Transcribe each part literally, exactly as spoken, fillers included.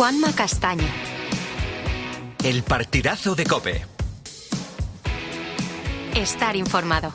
Juanma Castaño. El partidazo de COPE. Estar informado.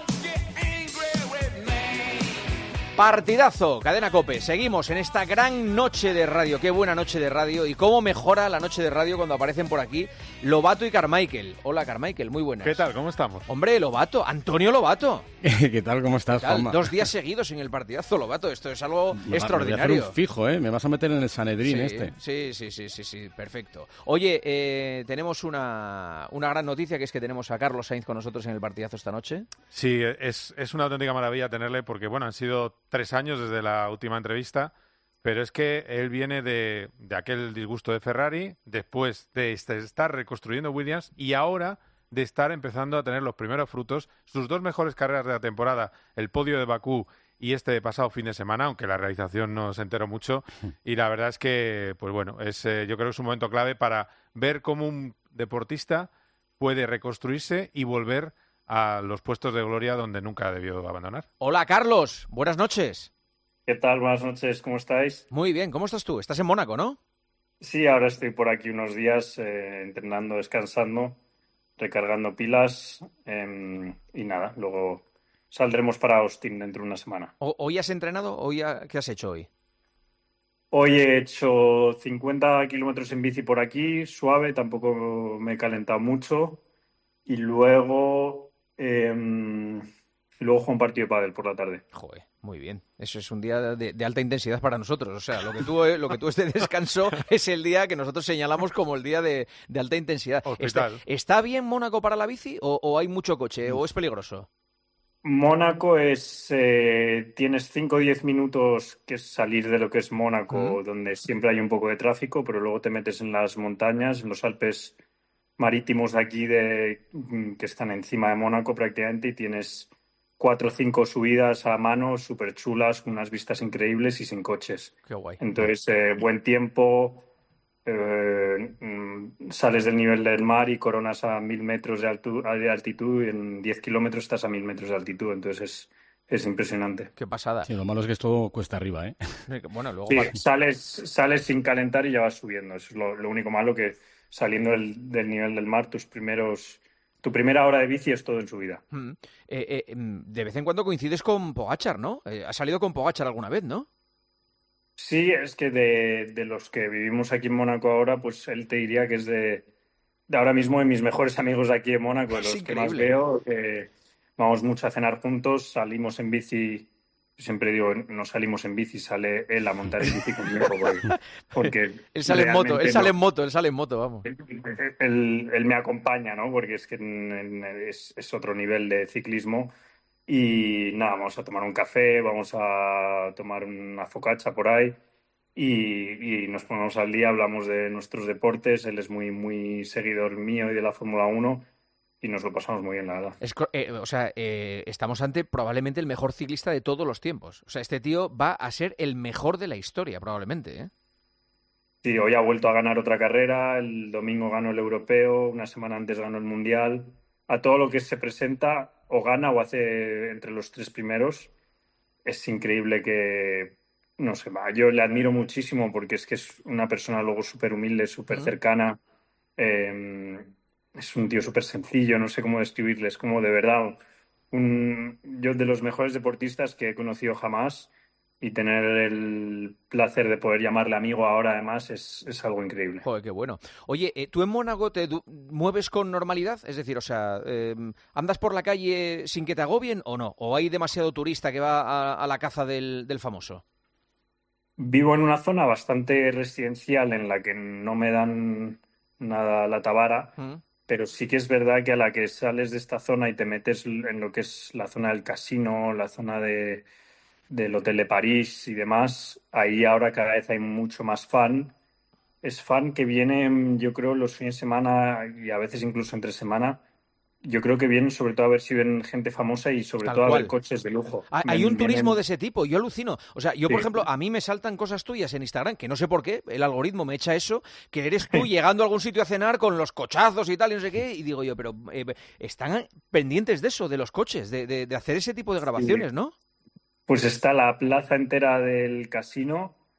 Partidazo, Cadena COPE. Seguimos en esta gran noche de radio. Qué buena noche de radio. Y cómo mejora la noche de radio cuando aparecen por aquí Lobato y Carmichael. Hola, Carmichael, muy buenas. ¿Qué tal? ¿Cómo estamos? Hombre, Lobato, Antonio Lobato. ¿Qué tal? ¿Cómo estás, ¿Qué tal? Juanma? Dos días seguidos en el partidazo, Lobato. Esto es algo Me va- extraordinario. Me voy a hacer un fijo, ¿eh? Me vas a meter en el Sanedrín Sí, este. sí, sí, sí, sí, sí, perfecto. Oye, eh, tenemos una, una gran noticia, que es que tenemos a Carlos Sainz con nosotros en el partidazo esta noche. Sí, es, es una auténtica maravilla tenerle porque, bueno, han sido tres años desde la última entrevista, pero es que él viene de, de aquel disgusto de Ferrari, después de este- estar reconstruyendo Williams y ahora de estar empezando a tener los primeros frutos. Sus dos mejores carreras de la temporada, el podio de Bakú y este pasado fin de semana, aunque la realización no se enteró mucho. Y la verdad es que, pues bueno, es, eh, yo creo que es un momento clave para ver cómo un deportista puede reconstruirse y volver a los puestos de gloria donde nunca debió abandonar. Hola, Carlos, buenas noches. ¿Qué tal? Buenas noches, ¿cómo estáis? Muy bien, ¿cómo estás tú? Estás en Mónaco, ¿no? Sí, ahora estoy por aquí unos días eh, entrenando, descansando, recargando pilas em, y nada, luego saldremos para Austin dentro de una semana. ¿O- ¿Hoy has entrenado? ¿Hoy ha- ¿Qué has hecho hoy? Hoy he hecho cincuenta kilómetros en bici por aquí, suave, tampoco me he calentado mucho y luego, em, y luego juego un partido de pádel por la tarde. Joder, muy bien. Eso es un día de, de alta intensidad para nosotros. O sea, lo que tú, eh, lo que tú es de descanso es el día que nosotros señalamos como el día de, de alta intensidad. ¿Está, Hospital. ¿Está bien Mónaco para la bici o, o hay mucho coche o es peligroso? Mónaco es, eh, tienes cinco o diez minutos que es salir de lo que es Mónaco, donde siempre hay un poco de tráfico, pero luego te metes en las montañas, en los Alpes marítimos de aquí de, mm, que están encima de Mónaco prácticamente, y tienes cuatro o cinco subidas a mano súper chulas, con unas vistas increíbles y sin coches. Qué guay. Entonces, eh, buen tiempo, eh, mm, sales del nivel del mar y coronas a mil metros de, altu- de altitud, y en diez kilómetros estás a mil metros de altitud, entonces es, es impresionante. Qué pasada. Sí, lo malo es que esto cuesta arriba, ¿eh? Bueno, luego... Sí, para- sales, sales sin calentar y ya vas subiendo, eso es lo, lo único malo, que saliendo del, del nivel del mar, tus primeros, tu primera hora de bici es todo en subida. Mm. Eh, eh, mm, de vez en cuando coincides con Pogačar, ¿no? Eh, ¿has salido con Pogačar alguna vez, no? Sí, es que de, de los que vivimos aquí en Mónaco ahora, pues él te diría que es de, de ahora mismo de mis mejores amigos de aquí en Mónaco, de Es los que más increíble. veo, que vamos mucho a cenar juntos, salimos en bici, siempre digo, no salimos en bici, sale él a montar en bici conmigo, porque, porque Él sale en moto, él realmente sale no- en moto, él sale en moto, vamos. él, él me acompaña, ¿no? Porque es que en- en- es, es otro nivel de ciclismo. Y nada, vamos a tomar un café, vamos a tomar una focaccia por ahí y, y nos ponemos al día, hablamos de nuestros deportes. Él es muy, muy seguidor mío y de la Fórmula uno y nos lo pasamos muy bien, la verdad. Es co- eh, o sea, eh, estamos ante probablemente el mejor ciclista de todos los tiempos. O sea, este tío va a ser el mejor de la historia, probablemente, ¿eh? Sí, hoy ha vuelto a ganar otra carrera, el domingo ganó el europeo, una semana antes ganó el mundial. A todo lo que se presenta, o gana o hace entre los tres primeros. Es increíble que, no sé, va, yo le admiro muchísimo porque es que es una persona luego súper humilde, súper Ujú. cercana. Eh, es un tío súper sencillo, no sé cómo describirle, es como de verdad un, yo de los mejores deportistas que he conocido jamás, y tener el placer de poder llamarle amigo ahora además es, es algo increíble. Joder, qué bueno. Oye, eh, ¿tú en Mónaco te du- mueves con normalidad? Es decir, o sea, eh, ¿andas por la calle sin que te agobien o no? ¿O hay demasiado turista que va a, a la caza del, del famoso? Vivo en una zona bastante residencial en la que no me dan nada a la tabara, ¿Mm? pero sí que es verdad que a la que sales de esta zona y te metes en lo que es la zona del casino, la zona de, del Hotel de París y demás, ahí ahora cada vez hay mucho más fan. Es fan que viene, yo creo, los fines de semana y a veces incluso entre semana. Yo creo que vienen sobre todo a ver si ven gente famosa y sobre Tal todo a cual. ver coches de lujo. Hay hay Ven- un turismo vienen- de ese tipo, yo alucino. O sea, yo, por Sí. ejemplo, a mí me saltan cosas tuyas en Instagram, que no sé por qué, el algoritmo me echa eso, que eres tú llegando a algún sitio a cenar con los cochazos y tal, y no sé qué, y digo yo, pero eh, están pendientes de eso, de los coches, de, de- de hacer ese tipo de grabaciones, ¿no? Pues está la plaza entera del casino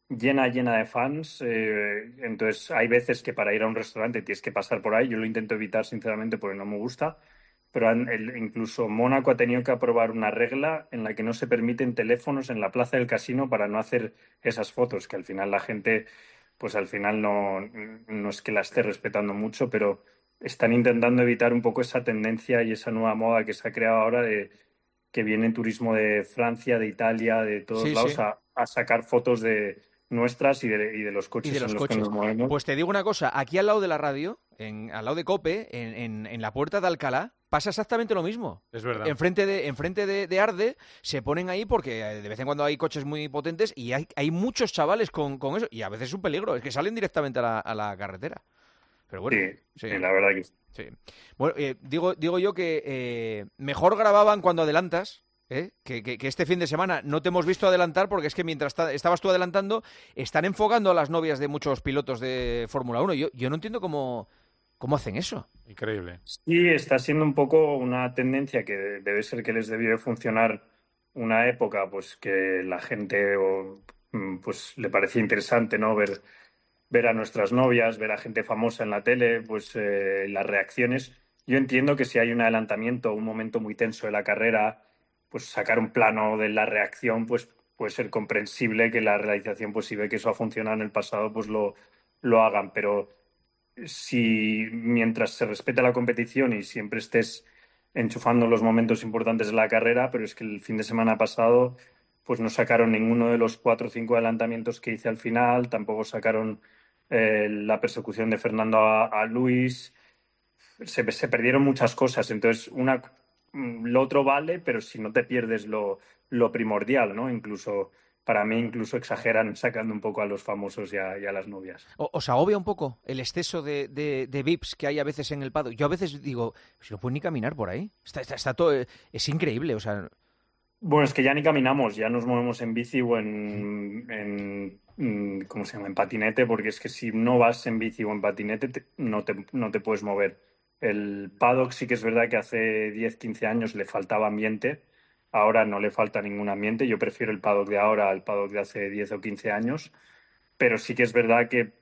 llena, llena de fans. Eh, entonces hay veces que para ir a un restaurante tienes que pasar por ahí. Yo lo intento evitar, sinceramente, porque no me gusta. Pero han- el- incluso Mónaco ha tenido que aprobar una regla en la que no se permiten teléfonos en la plaza del casino para no hacer esas fotos, que al final la gente, pues al final no, no es que la esté respetando mucho, pero están intentando evitar un poco esa tendencia y esa nueva moda que se ha creado ahora de que viene turismo de Francia, de Italia, de todos Sí, lados sí. a, a sacar fotos de nuestras y de, y de los Y coches de los en los que coches. nos movemos. Pues te digo una cosa, aquí al lado de la radio, en, al lado de COPE, en, en- en la puerta de Alcalá, pasa exactamente lo mismo. Es verdad. Enfrente de, enfrente de, de Arde se ponen ahí porque de vez en cuando hay coches muy potentes y hay, hay muchos chavales con, con eso y a veces es un peligro, es que salen directamente a la, a la carretera. Pero bueno, Sí, sí, sí, la verdad que sí. sí. Bueno, eh, digo, digo yo que eh, mejor grababan cuando adelantas. ¿Eh? Que, que- que este fin de semana no te hemos visto adelantar porque es que mientras ta- estabas tú adelantando están enfocando a las novias de muchos pilotos de Fórmula uno. Yo, yo no entiendo cómo, cómo hacen eso. Increíble. Sí, está siendo un poco una tendencia que debe ser que les debió de funcionar una época, pues que la gente o, mm, pues le parecía interesante, ¿no? Ver, ver a nuestras novias, ver a gente famosa en la tele, pues eh, las reacciones. Yo entiendo que si hay un adelantamiento, un momento muy tenso de la carrera, pues sacar un plano de la reacción, pues puede ser comprensible que la realización, pues si ve que eso ha funcionado en el pasado, pues lo, lo hagan, pero si mientras se respeta la competición y siempre estés enchufando los momentos importantes de la carrera, pero es que el fin de semana pasado pues no sacaron ninguno de los cuatro o cinco adelantamientos que hice al final, tampoco sacaron eh, la persecución de Fernando a, a Luis, se, se perdieron muchas cosas, entonces una, lo otro vale, pero si no te pierdes lo, lo primordial, ¿no? Incluso, para mí incluso exageran sacando un poco a los famosos y a, y a las novias. O- ¿Os agobia un poco el exceso de, de, de V I Ps que hay a veces en el paddock? Yo a veces digo, si no pueden ni caminar por ahí. Está, está, está todo, es increíble, o sea, Bueno, es que ya ni caminamos, ya nos movemos en bici o en, en mm, ¿cómo se llama? En patinete, porque es que si no vas en bici o en patinete te- no te, no te puedes mover. El paddock sí que es verdad que hace diez, quince años le faltaba ambiente, ahora no le falta ningún ambiente. Yo prefiero el paddock de ahora al paddock de hace diez o quince años, pero sí que es verdad que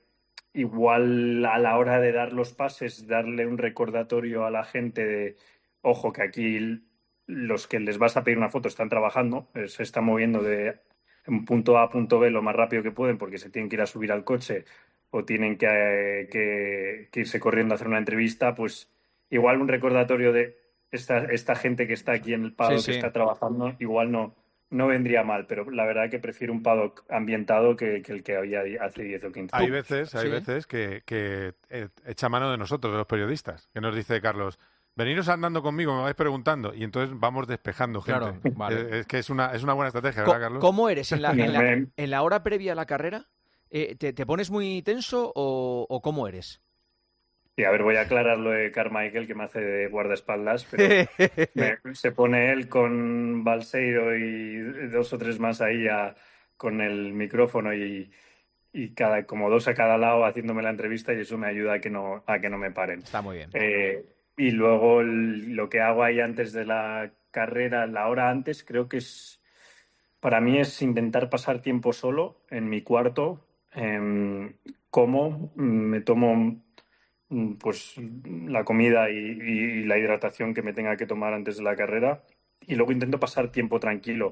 igual a la hora de dar los pases, darle un recordatorio a la gente de, ojo, que aquí los que les vas a pedir una foto están trabajando, eh, se están moviendo de un punto A a punto B lo más rápido que pueden porque se tienen que ir a subir al coche o tienen que, eh, que- que irse corriendo a hacer una entrevista, pues igual un recordatorio de esta, esta gente que está aquí en el paddock, Sí, que sí. está trabajando, igual no, no vendría mal, pero la verdad que prefiero un paddock ambientado que, que el que había hace diez o quince Hay años. veces, hay Sí. veces que, que eh, echa mano de nosotros, de los periodistas, que nos dice Carlos, veniros andando conmigo, me vais preguntando, y entonces vamos despejando gente. Claro, vale. Eh, es que es una, es una buena estrategia, Co- ¿verdad, Carlos? ¿Cómo eres en la, en la, Me- en la hora previa a la carrera? Eh, ¿te, te pones muy tenso o, o cómo eres? Sí, a ver, voy a aclarar lo de Carmichael, que me hace de guardaespaldas, pero me- se pone él con Balseiro y dos o tres más ahí a- con el micrófono y, y cada, como dos a cada lado haciéndome la entrevista y eso me ayuda a que no, a que no me paren. Está muy bien. Eh, y luego el- lo que hago ahí antes de la carrera, la hora antes, creo que es, para mí es intentar pasar tiempo solo en mi cuarto, em, como, mm, me tomo mm, pues la comida y, y la hidratación que me tenga que tomar antes de la carrera y luego intento pasar tiempo tranquilo,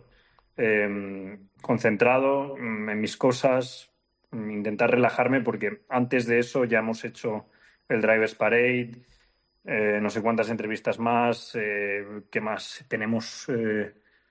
eh, concentrado mm, en mis cosas, mm, intentar relajarme porque antes de eso ya hemos hecho el Drivers Parade, eh, no sé cuántas entrevistas más, eh, ¿qué más? Tenemos eh,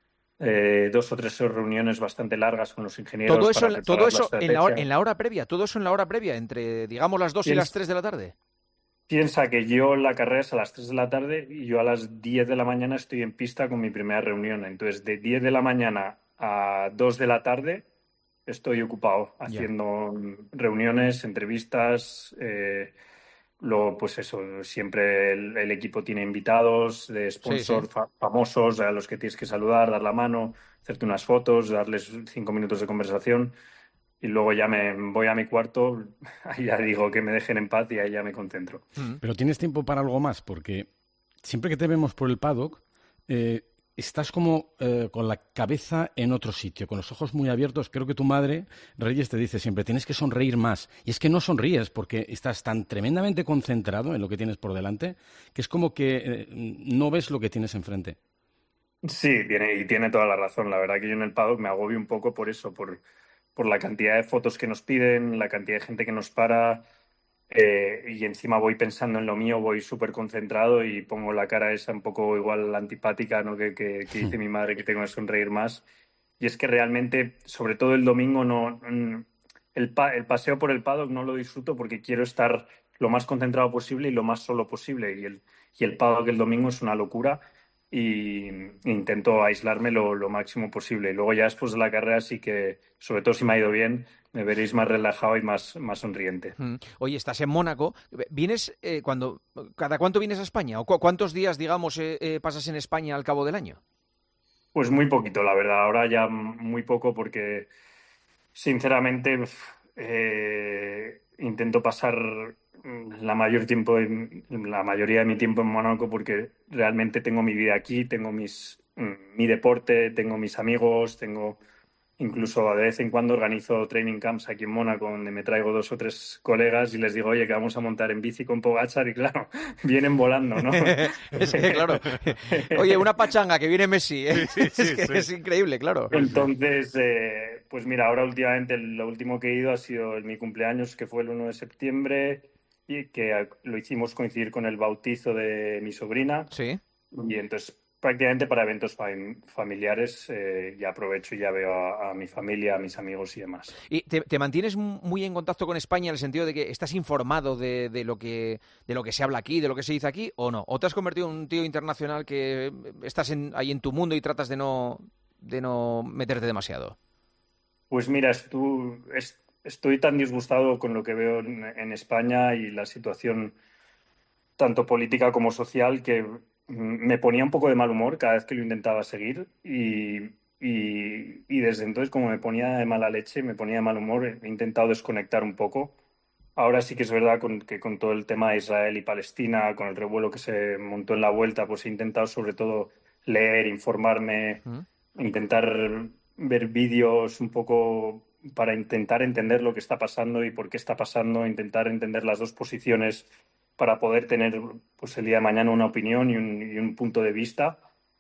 eh, dos o tres reuniones bastante largas con los ingenieros. Todo eso, para en la- preparar todo la eso en la, hora, estrategia. en la hora previa, todo eso en la hora previa, entre, digamos, las dos y Piensa- las tres de la tarde. Piensa que yo la carrera es a las tres de la tarde y yo a las diez de la mañana estoy en pista con mi primera reunión. Entonces, de diez de la mañana a dos de la tarde estoy ocupado Ya. haciendo reuniones, entrevistas. Eh, luego, pues eso, siempre el, el equipo tiene invitados de sponsors sí. fa- famosos a los que tienes que saludar, dar la mano, hacerte unas fotos, darles cinco minutos de conversación. Y luego ya me voy a mi cuarto, ahí ya digo que me dejen en paz y ahí ya me concentro. Mm. Pero tienes tiempo para algo más, porque siempre que te vemos por el paddock, eh, estás como eh, con la cabeza en otro sitio, con los ojos muy abiertos. Creo que tu madre, Reyes, te dice siempre, tienes que sonreír más. Y es que no sonríes porque estás tan tremendamente concentrado en lo que tienes por delante que es como que eh, no ves lo que tienes enfrente. Sí, tiene, y tiene toda la razón. La verdad que yo en el paddock me agobio un poco por eso, por, por la cantidad de fotos que nos piden, la cantidad de gente que nos para, eh, y encima voy pensando en lo mío, voy súper concentrado y pongo la cara esa un poco igual antipática, ¿no? que, que, que dice mi madre que tengo que sonreír más. Y es que realmente, sobre todo el domingo, no el, pa, el paseo por el paddock no lo disfruto porque quiero estar lo más concentrado posible y lo más solo posible. Y el, y el paddock el domingo es una locura. Y intento aislarme lo, lo máximo posible. Y luego ya después de la carrera sí que, sobre todo si me ha ido bien, me veréis más relajado y más, más sonriente. Oye, estás en Mónaco. ¿Vienes eh, cuando, cada cuánto vienes a España? ¿O cu cuántos días, digamos, eh, eh, pasas en España al cabo del año? Pues muy poquito, la verdad. Ahora ya muy poco porque, sinceramente, eh, intento pasar la mayor tiempo en, la mayoría de mi tiempo en Mónaco porque realmente tengo mi vida aquí, tengo mis mi deporte, tengo mis amigos, tengo incluso de vez en cuando organizo training camps aquí en Mónaco donde me traigo dos o tres colegas y les digo, oye, que vamos a montar en bici con Pogačar y claro, vienen volando, ¿no? Es que, claro. Oye, una pachanga que viene Messi, ¿eh? Sí, sí, es que sí. es increíble, claro. Entonces, eh, pues mira, ahora últimamente lo último que he ido ha sido en mi cumpleaños, que fue el uno de septiembre, y que lo hicimos coincidir con el bautizo de mi sobrina. Sí. Y entonces, prácticamente para eventos fam familiares, eh, ya aprovecho y ya veo a, a mi familia, a mis amigos y demás. ¿Y te, te mantienes muy en contacto con España en el sentido de que estás informado de, de, lo que, de lo que se habla aquí, de lo que se dice aquí, o no? ¿O te has convertido en un tío internacional que estás en, ahí en tu mundo y tratas de no, de no meterte demasiado? Pues mira, estu est estoy tan disgustado con lo que veo en, en España y la situación tanto política como social que me ponía un poco de mal humor cada vez que lo intentaba seguir y, y, y desde entonces como me ponía de mala leche, me ponía de mal humor, he intentado desconectar un poco. Ahora sí que es verdad con, que con todo el tema de Israel y Palestina, con el revuelo que se montó en la vuelta, pues he intentado sobre todo leer, informarme, ¿Mm? intentar ver vídeos un poco para intentar entender lo que está pasando y por qué está pasando, intentar entender las dos posiciones para poder tener pues el día de mañana una opinión y un, y un punto de vista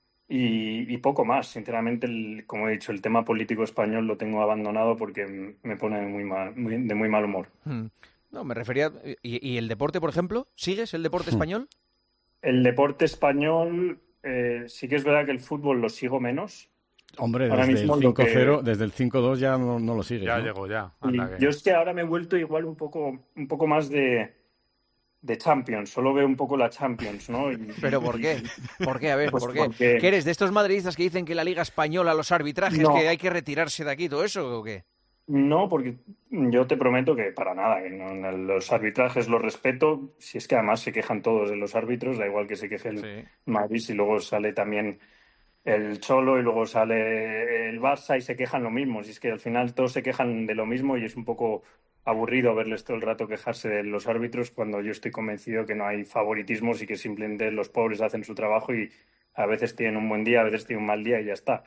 y, y poco más. Sinceramente, el, como he dicho, el tema político español lo tengo abandonado porque me pone muy mal, muy, de muy mal humor. Hmm. No, me refería... ¿Y, ¿Y el deporte, por ejemplo? ¿Sigues el deporte español? El deporte español, eh, sí que es verdad que el fútbol lo sigo menos. Hombre, ahora desde, mismo el cinco cero, que... desde el cinco dos ya no, no lo sigues, Ya ¿no? llegó, ya. Anda, que... Yo es que ahora me he vuelto igual un poco, un poco más de... de Champions, solo veo un poco la Champions, ¿no? Y, ¿Pero por qué? ¿Por qué? A ver, pues ¿por qué? Porque... ¿Qué eres de estos madridistas que dicen que la Liga Española, los arbitrajes, no. que hay que retirarse de aquí, todo eso o qué? No, porque yo te prometo que para nada, que no, los arbitrajes los respeto, si es que además se quejan todos de los árbitros, da igual que se queje el sí. Madrid, y luego sale también el Cholo y luego sale el Barça y se quejan lo mismo, si es que al final todos se quejan de lo mismo y es un poco aburrido verles todo el rato quejarse de los árbitros cuando yo estoy convencido que no hay favoritismos y que simplemente los pobres hacen su trabajo y a veces tienen un buen día, a veces tienen un mal día y ya está.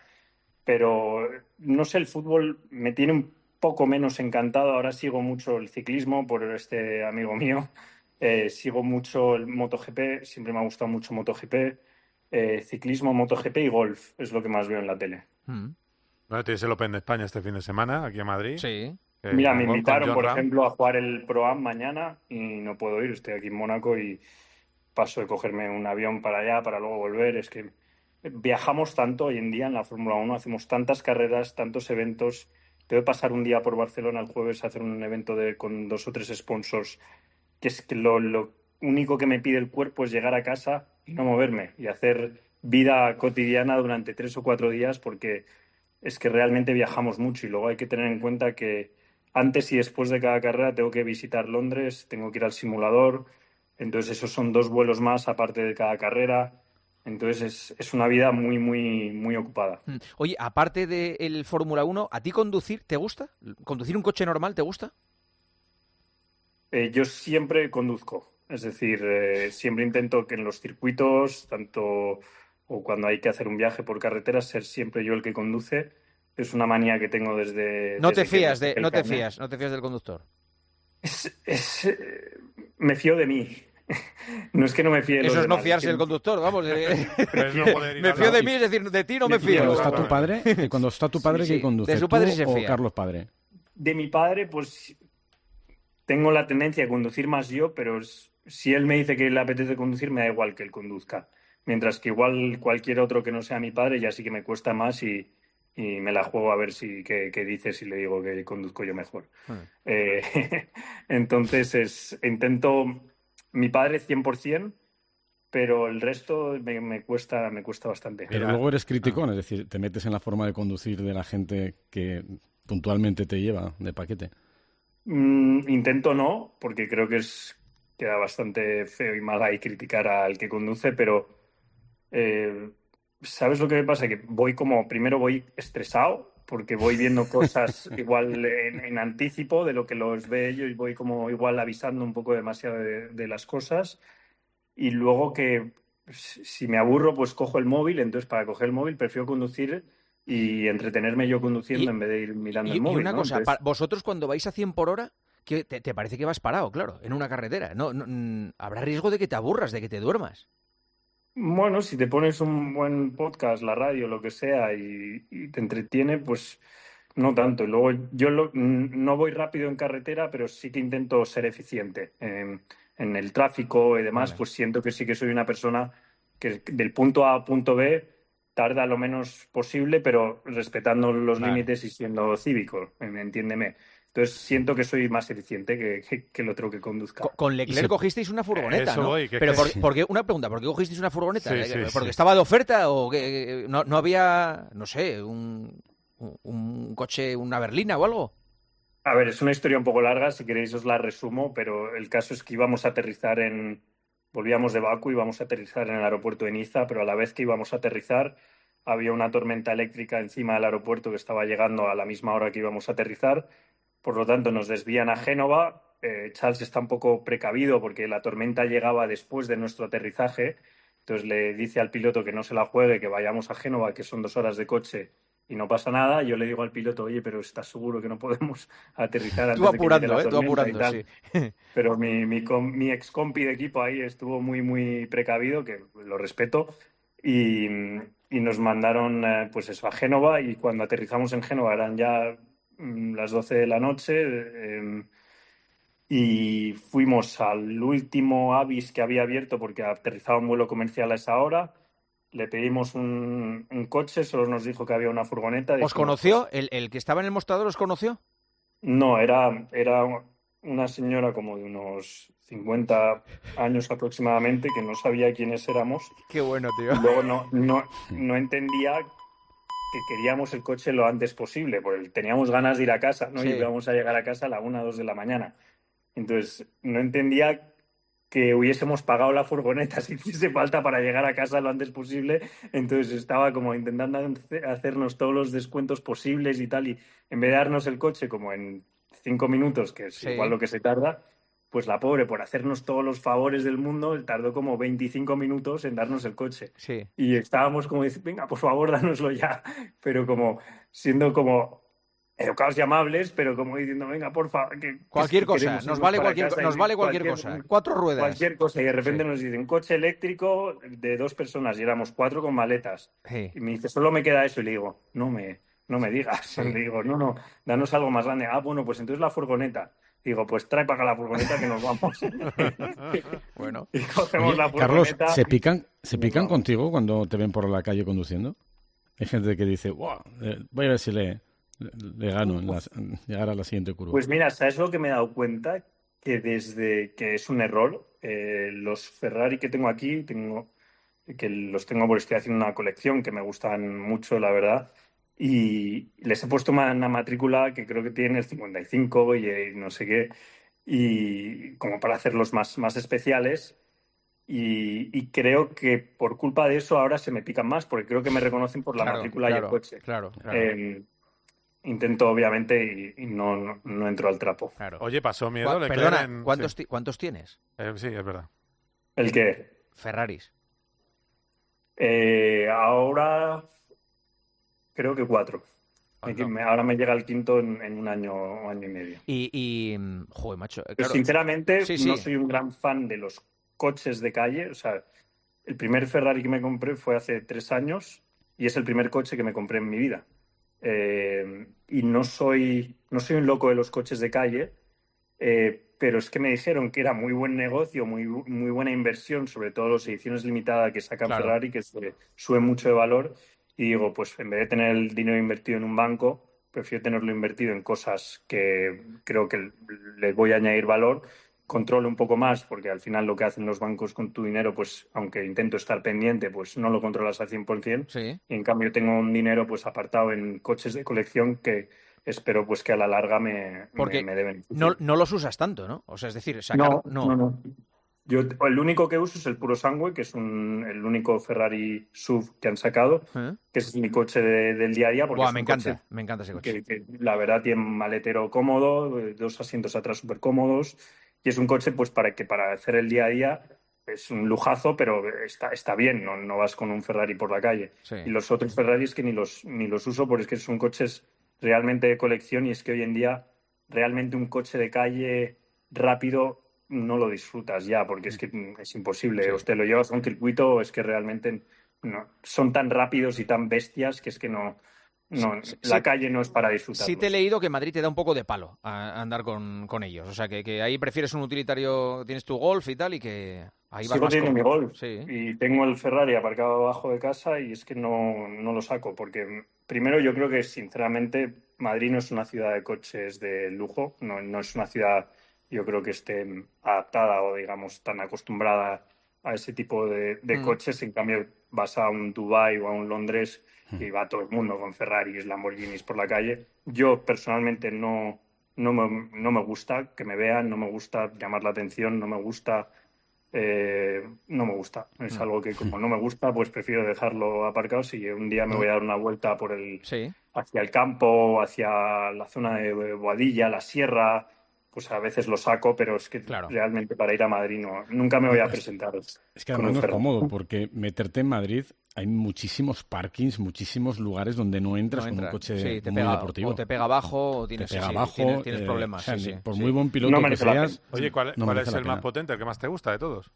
Pero no sé, el fútbol me tiene un poco menos encantado. Ahora sigo mucho el ciclismo por este amigo mío. Eh, sigo mucho el MotoGP, siempre me ha gustado mucho MotoGP. Eh, ciclismo, MotoGP y golf es lo que más veo en la tele. Mm. Bueno, tienes el Open de España este fin de semana, aquí en Madrid. Sí. Eh, Mira, me con, invitaron, con por Ram. ejemplo, a jugar el Pro-Am mañana y no puedo ir. Estoy aquí en Mónaco y paso de cogerme un avión para allá para luego volver. Es que viajamos tanto hoy en día en la Fórmula uno, hacemos tantas carreras, tantos eventos. Tengo que pasar un día por Barcelona el jueves a hacer un evento de, con dos o tres sponsors, que es que lo, lo único que me pide el cuerpo es llegar a casa y no moverme y hacer vida cotidiana durante tres o cuatro días porque es que realmente viajamos mucho y luego hay que tener en cuenta que antes y después de cada carrera tengo que visitar Londres, tengo que ir al simulador, entonces esos son dos vuelos más aparte de cada carrera. Entonces es, es una vida muy, muy, muy ocupada. Oye, aparte del Fórmula uno, ¿a ti conducir te gusta? ¿Conducir un coche normal te gusta? Eh, yo siempre conduzco. Es decir, eh, siempre intento que en los circuitos, tanto o cuando hay que hacer un viaje por carretera, ser siempre yo el que conduce. Es una manía que tengo desde... No desde te fías, que de, el no te carnet. fías, no te fías del conductor. Es, es, eh, me fío de mí. No es que no me fíe de los Eso es no demás, fiarse que- del conductor, vamos. eh, Pero es no poder ir me al fío lado. de mí, es decir, de ti no me De- ¿Y fío. cuando Claro, está tu padre? ¿Y cuando está tu padre Sí, qué sí. conduce? De su ¿Tú padre sí se o fía. Carlos padre? De mi padre, pues tengo la tendencia a conducir más yo, pero es- si él me dice que le apetece conducir, me da igual que él conduzca. Mientras que igual cualquier otro que no sea mi padre ya sí que me cuesta más y, y me la juego a ver si qué, qué dice si le digo que conduzco yo mejor. Hmm. Eh, entonces es, intento mi padre cien por ciento, pero el resto me, me cuesta me cuesta bastante. Pero Mira. luego eres criticón, es decir, te metes en la forma de conducir de la gente que puntualmente te lleva de paquete. Mm, intento no, porque creo que es queda bastante feo y mal ahí criticar al que conduce, pero eh, ¿sabes lo que me pasa? Que voy como, primero voy estresado, porque voy viendo cosas igual en, en anticipo de lo que los ve ellos y voy como igual avisando un poco demasiado de, de las cosas. Y luego que si si me aburro, pues cojo el móvil, entonces para coger el móvil prefiero conducir y entretenerme yo conduciendo Y- en vez de ir mirando Y, el y móvil, una ¿no? cosa, Entonces- pa- vosotros cuando vais a cien por hora, que te, te parece que vas parado, claro, en una carretera. No, no, mm, habrá riesgo de que te aburras, de que te duermas. Bueno, si te pones un buen podcast, la radio, lo que sea, y, y te entretiene, pues no tanto. Y luego yo lo- n- no voy rápido en carretera, pero sí que intento ser eficiente. En, en el tráfico y demás, Vale. pues siento que sí que soy una persona que del punto A a punto B tarda lo menos posible, pero respetando los Vale. límites y siendo cívico, eh, entiéndeme. Entonces siento que soy más eficiente que, que- que el otro que conduzca. Co- Con Leclerc se- cogisteis una furgoneta, Eso ¿no? voy, que es Pero que- por, Sí. ¿por qué? Una pregunta, ¿por qué cogisteis una furgoneta? Sí, Eh, sí, ¿Porque sí. estaba de oferta o que no, no había, no sé, un, un- un coche, una berlina o algo? A ver, es una historia un poco larga, si queréis os la resumo, pero el caso es que íbamos a aterrizar en... Volvíamos de Bakú, íbamos a aterrizar en el aeropuerto de Niza, pero a la vez que íbamos a aterrizar había una tormenta eléctrica encima del aeropuerto que estaba llegando a la misma hora que íbamos a aterrizar. Por lo tanto, nos desvían a Génova. Eh, Charles está un poco precavido porque la tormenta llegaba después de nuestro aterrizaje. Entonces le dice al piloto que no se la juegue, que vayamos a Génova, que son dos horas de coche y no pasa nada. Yo le digo al piloto, oye, pero ¿estás seguro que no podemos aterrizar antes Tú de que llegue apurando, la ¿eh? Tú tormenta y apurando, tal? sí. Pero mi, mi, com- mi ex compi de equipo ahí estuvo muy, muy precavido, que lo respeto, y, y nos mandaron eh, pues eso, a Génova, y cuando aterrizamos en Génova eran ya mm, las doce de la noche, eh, y fuimos al último Avis que había abierto porque aterrizaba un vuelo comercial a esa hora. Le pedimos un, un coche, solo nos dijo que había una furgoneta. ¿Os Dijimos, conoció? pues, ¿El, el que estaba en el mostrador os conoció? no, era, era una señora como de unos cincuenta años aproximadamente que no sabía quiénes éramos. Qué bueno, tío. Y luego no, no, no entendía que queríamos el coche lo antes posible, porque teníamos ganas de ir a casa, ¿no? Sí. Y íbamos a llegar a casa a la una o dos de la mañana. Entonces, no entendía que hubiésemos pagado la furgoneta si hiciese falta para llegar a casa lo antes posible. Entonces estaba como intentando hace- hacernos todos los descuentos posibles y tal, y en vez de darnos el coche como en cinco minutos, que es Sí. igual lo que se tarda, pues la pobre, por hacernos todos los favores del mundo, tardó como veinticinco minutos en darnos el coche. Sí. Y estábamos como diciendo, venga, por favor, dánoslo ya. Pero como siendo como educados y amables, pero como diciendo, venga, por favor. Que, Cualquier que cosa, queremos nos irnos vale para cualquier, casa", nos y vale cualquier cosa. Cuatro ruedas. Cualquier cosa. Y de repente Sí. nos dicen, coche eléctrico de dos personas, y éramos cuatro con maletas. Sí. Y me dice, solo me queda eso. Y le digo, no me, no me digas. Sí. Le digo, no, no, danos algo más grande. Ah, bueno, pues entonces la furgoneta. Digo, pues trae para acá la furgoneta que nos vamos. Bueno. Y cogemos Oye, la Carlos, furgoneta. ¿se pican, ¿se pican No. contigo cuando te ven por la calle conduciendo? Hay gente que dice, wow, eh, voy a ver si le, le gano en las- en llegar a la siguiente curva. Pues mira, ¿sabes lo que me he dado cuenta? Que desde que es un error, eh, los Ferrari que tengo aquí, tengo, que los tengo porque estoy haciendo una colección que me gustan mucho, la verdad, y les he puesto una, una matrícula que creo que tiene el cincuenta y cinco y eh, no sé qué, y como para hacerlos más, más especiales. Y, y creo que por culpa de eso ahora se me pican más, porque creo que me reconocen por la Claro, matrícula y claro, el coche. Claro, claro, Eh, intento, obviamente, y, y no, no, no entro al trapo. claro. Oye, pasó miedo. Cu- Leclerc Perdona, en- ¿cuántos, sí. ti- ¿cuántos tienes? Eh, sí, es verdad. ¿El qué? Ferraris. Eh, ahora creo que cuatro. Anda. Me- Ahora me llega el quinto en, en un año o año y medio. Y, y, mm, joder, macho, Pero claro. sinceramente Sí, sí. no soy un gran fan de los coches de calle. O sea, el primer Ferrari que me compré fue hace tres años y es el primer coche que me compré en mi vida. Eh, y no soy, no soy un loco de los coches de calle, eh, pero es que me dijeron que era muy buen negocio, muy, muy buena inversión, sobre todo las ediciones limitadas que sacan Claro. Ferrari, que se suben mucho de valor. Y digo, pues en vez de tener el dinero invertido en un banco, prefiero tenerlo invertido en cosas que creo que les voy a añadir valor, controlo un poco más, porque al final lo que hacen los bancos con tu dinero, pues aunque intento estar pendiente, pues no lo controlas al cien por ciento. Sí. Y en cambio tengo un dinero pues apartado en coches de colección que espero pues que a la larga me, Porque me, me dé beneficio. no, no los usas tanto, ¿no? O sea, es decir, sacar... No, no, no. Yo, el único que uso es el Puro Sangue, que es un, el único Ferrari S U V que han sacado, ¿Eh? que es mi coche de- del día a día. Porque Buah, es me un encanta, coche me encanta ese coche. que, que la verdad tiene un maletero cómodo, eh, dos asientos atrás súper cómodos, y es un coche pues para que para hacer el día a día es un lujazo, pero está, está bien, no, no vas con un Ferrari por la calle. Sí. Y los otros Ferraris que ni los, ni los uso porque es que son coches realmente de colección y es que hoy en día realmente un coche de calle rápido no lo disfrutas ya, porque es que es imposible. Sí. O te lo llevas a un circuito, es que realmente no, son tan rápidos y tan bestias que es que no, no Sí, la sí. calle no es para disfrutarlos. Sí te he leído que Madrid te da un poco de palo a, a andar con, con ellos. O sea, que, que ahí prefieres un utilitario, tienes tu Golf y tal, y que ahí vas Sigo más teniendo mi cómodo. Golf Sí. y tengo el Ferrari aparcado abajo de casa y es que no, no lo saco porque primero yo creo que sinceramente Madrid no es una ciudad de coches de lujo, no, no es una ciudad yo creo que esté adaptada o digamos tan acostumbrada a ese tipo de, de Mm. coches. En cambio vas a un Dubái o a un Londres y va todo el mundo con Ferraris, Lamborghinis por la calle. Yo personalmente no, no, me, no me gusta que me vean, no me gusta llamar la atención, no me gusta eh, no me gusta. Es Mm. algo que como no me gusta, pues prefiero dejarlo aparcado. Si un día me voy a dar una vuelta por el, Sí. hacia el campo, hacia la zona de Boadilla, la sierra, pues a veces lo saco, pero es que Claro. realmente para ir a Madrid no, nunca me voy a presentar. Es que con además un no es Ferrari. cómodo, porque meterte en Madrid hay muchísimos parkings, muchísimos lugares donde no entras No con un entra. coche Sí, te muy pega, deportivo. o te pega abajo o Te tienes, pega sí, abajo, tienes, tienes eh, problemas. o sea, sí, sí, por sí. muy buen piloto No que merece la seas... Oye, ¿cuál, no cuál merece es la el más pena. potente, el que más te gusta de todos?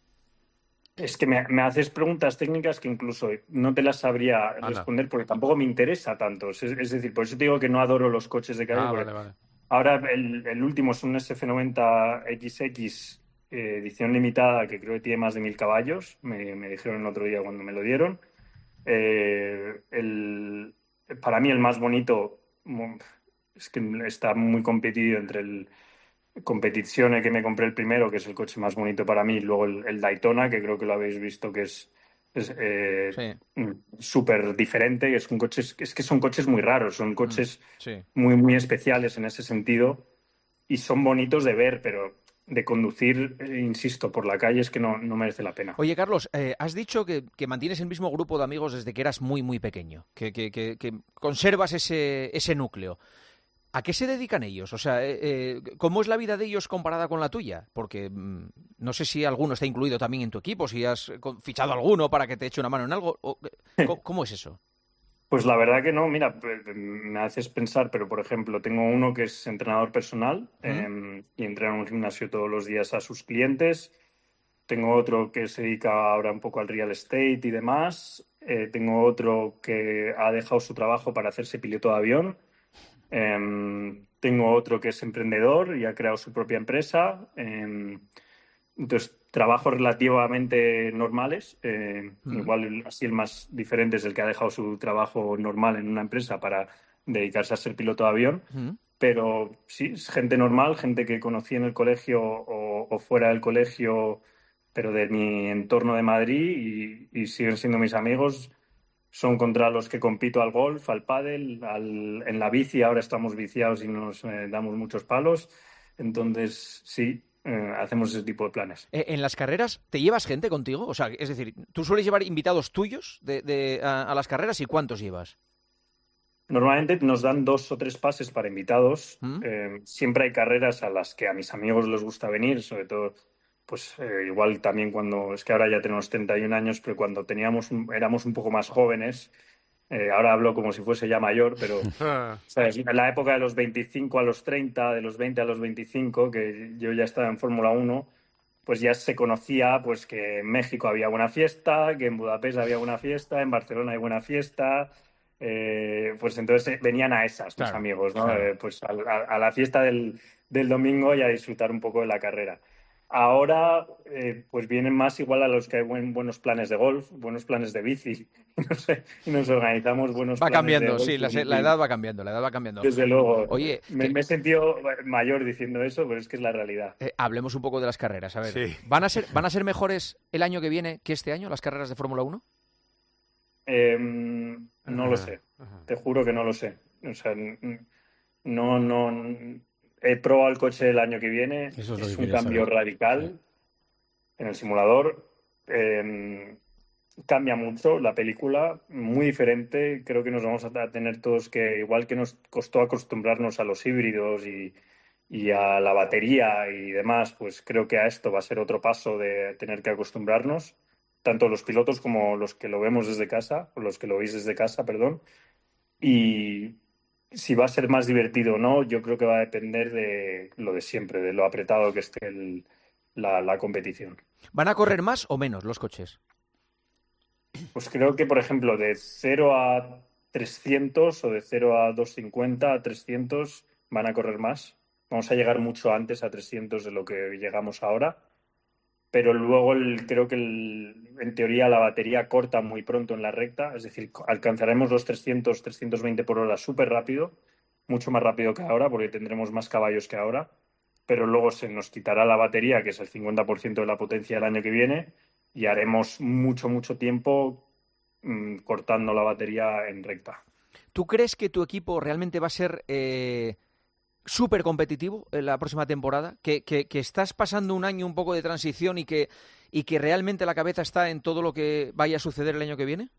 Es que me, me haces preguntas técnicas que incluso no te las sabría Anda. responder porque tampoco me interesa tanto. Es, es decir, por eso te digo que no adoro los coches de calle. Ah, porque vale, vale. ahora el, el último es un S F noventa X X eh, edición limitada que creo que tiene más de mil caballos. Me, me dijeron el otro día cuando me lo dieron. Eh, el, para mí el más bonito mo- es que está muy competido entre el Competizione que me compré el primero, que es el coche más bonito para mí, y luego el, el Daytona, que creo que lo habéis visto, que es, es eh, Sí. súper diferente. Es un coche, es que son coches muy raros, son coches Sí. muy, muy especiales en ese sentido y son bonitos de ver, pero de conducir, eh, insisto, por la calle es que no, no merece la pena. Oye, Carlos, eh, has dicho que, que mantienes el mismo grupo de amigos desde que eras muy, muy pequeño, que, que, que, que conservas ese, ese núcleo. ¿A qué se dedican ellos? O sea, eh, eh, ¿cómo es la vida de ellos comparada con la tuya? Porque mm, no sé si alguno está incluido también en tu equipo, si has eh, con- fichado a alguno para que te eche una mano en algo. O, eh, ¿cómo, cómo es eso? Pues la verdad que no, mira, pues, me haces pensar, pero por ejemplo, tengo uno que es entrenador personal eh, y entrena en un gimnasio todos los días a sus clientes. Tengo otro que se dedica ahora un poco al real estate y demás. Eh, tengo otro que ha dejado su trabajo para hacerse piloto de avión. Eh, tengo otro que es emprendedor y ha creado su propia empresa. Eh, entonces, trabajos relativamente normales. Eh, Mm. Igual así el más diferente es el que ha dejado su trabajo normal en una empresa para dedicarse a ser piloto de avión. Mm. Pero sí, es gente normal, gente que conocí en el colegio o, o fuera del colegio, pero de mi entorno de Madrid y, y siguen siendo mis amigos. Son contra los que compito al golf, al pádel, al, en la bici. Ahora estamos viciados y nos eh, damos muchos palos. Entonces, sí, eh, hacemos ese tipo de planes. Eh, ¿En las carreras te llevas gente contigo? O sea, es decir, ¿tú sueles llevar invitados tuyos de, de, a, a las carreras y cuántos llevas? Normalmente nos dan dos o tres pases para invitados. ¿Mm? Eh, siempre hay carreras a las que a mis amigos les gusta venir, sobre todo pues eh, igual también cuando, es que ahora ya tenemos treinta y un años, pero cuando teníamos, un- éramos un poco más jóvenes, eh, ahora hablo como si fuese ya mayor, pero ¿sabes? En la época de los veinticinco a los treinta, de los veinte a los veinticinco, que yo ya estaba en Fórmula uno, pues ya se conocía pues que en México había buena fiesta, que en Budapest había buena fiesta, en Barcelona hay buena fiesta. Eh, pues entonces eh, venían a esas mis Claro, amigos, ¿no? claro. Eh, pues a, a- a la fiesta del, del domingo y a disfrutar un poco de la carrera. Ahora, eh, pues vienen más igual a los que hay buen- buenos planes de golf, buenos planes de bici, y no sé, y nos organizamos buenos Va planes de cambiando, golf sí, y la, de se- la bici. edad va cambiando, la edad va cambiando. Desde luego. Oye, Me, que- me he sentido mayor diciendo eso, pero es que es la realidad. eh, hablemos un poco de las carreras. A ver, Sí. ¿van a ser, van a ser mejores el año que viene que este año las carreras de Fórmula uno? Eh, no lo sé, Ajá. te juro que no lo sé. O sea, n- no, no. He probado el coche el año que viene, Eso es lo es que un quería cambio saber. radical en el simulador. Eh, cambia mucho la película, muy diferente. Creo que nos vamos a tener todos que, igual que nos costó acostumbrarnos a los híbridos y, y a la batería y demás, pues creo que a esto va a ser otro paso de tener que acostumbrarnos, tanto los pilotos como los que lo vemos desde casa, o los que lo veis desde casa, perdón. Y si va a ser más divertido o no, yo creo que va a depender de lo de siempre, de lo apretado que esté el- la, la competición. ¿Van a correr más o menos los coches? Pues creo que, por ejemplo, de cero a trescientos o de cero a doscientos cincuenta a trescientos van a correr más. Vamos a llegar mucho antes a trescientos de lo que llegamos ahora. Pero luego el- creo que el- en teoría la batería corta muy pronto en la recta. Es decir, co- alcanzaremos los trescientos, trescientos veinte por hora súper rápido, mucho más rápido que ahora porque tendremos más caballos que ahora. Pero luego se nos quitará la batería, que es el cincuenta por ciento de la potencia del año que viene, y haremos mucho, mucho tiempo mm, cortando la batería en recta. ¿Tú crees que tu equipo realmente va a ser eh, súper competitivo en la próxima temporada? ¿Que, que, que estás pasando un año un poco de transición y que, y que realmente la cabeza está en todo lo que vaya a suceder el año que viene?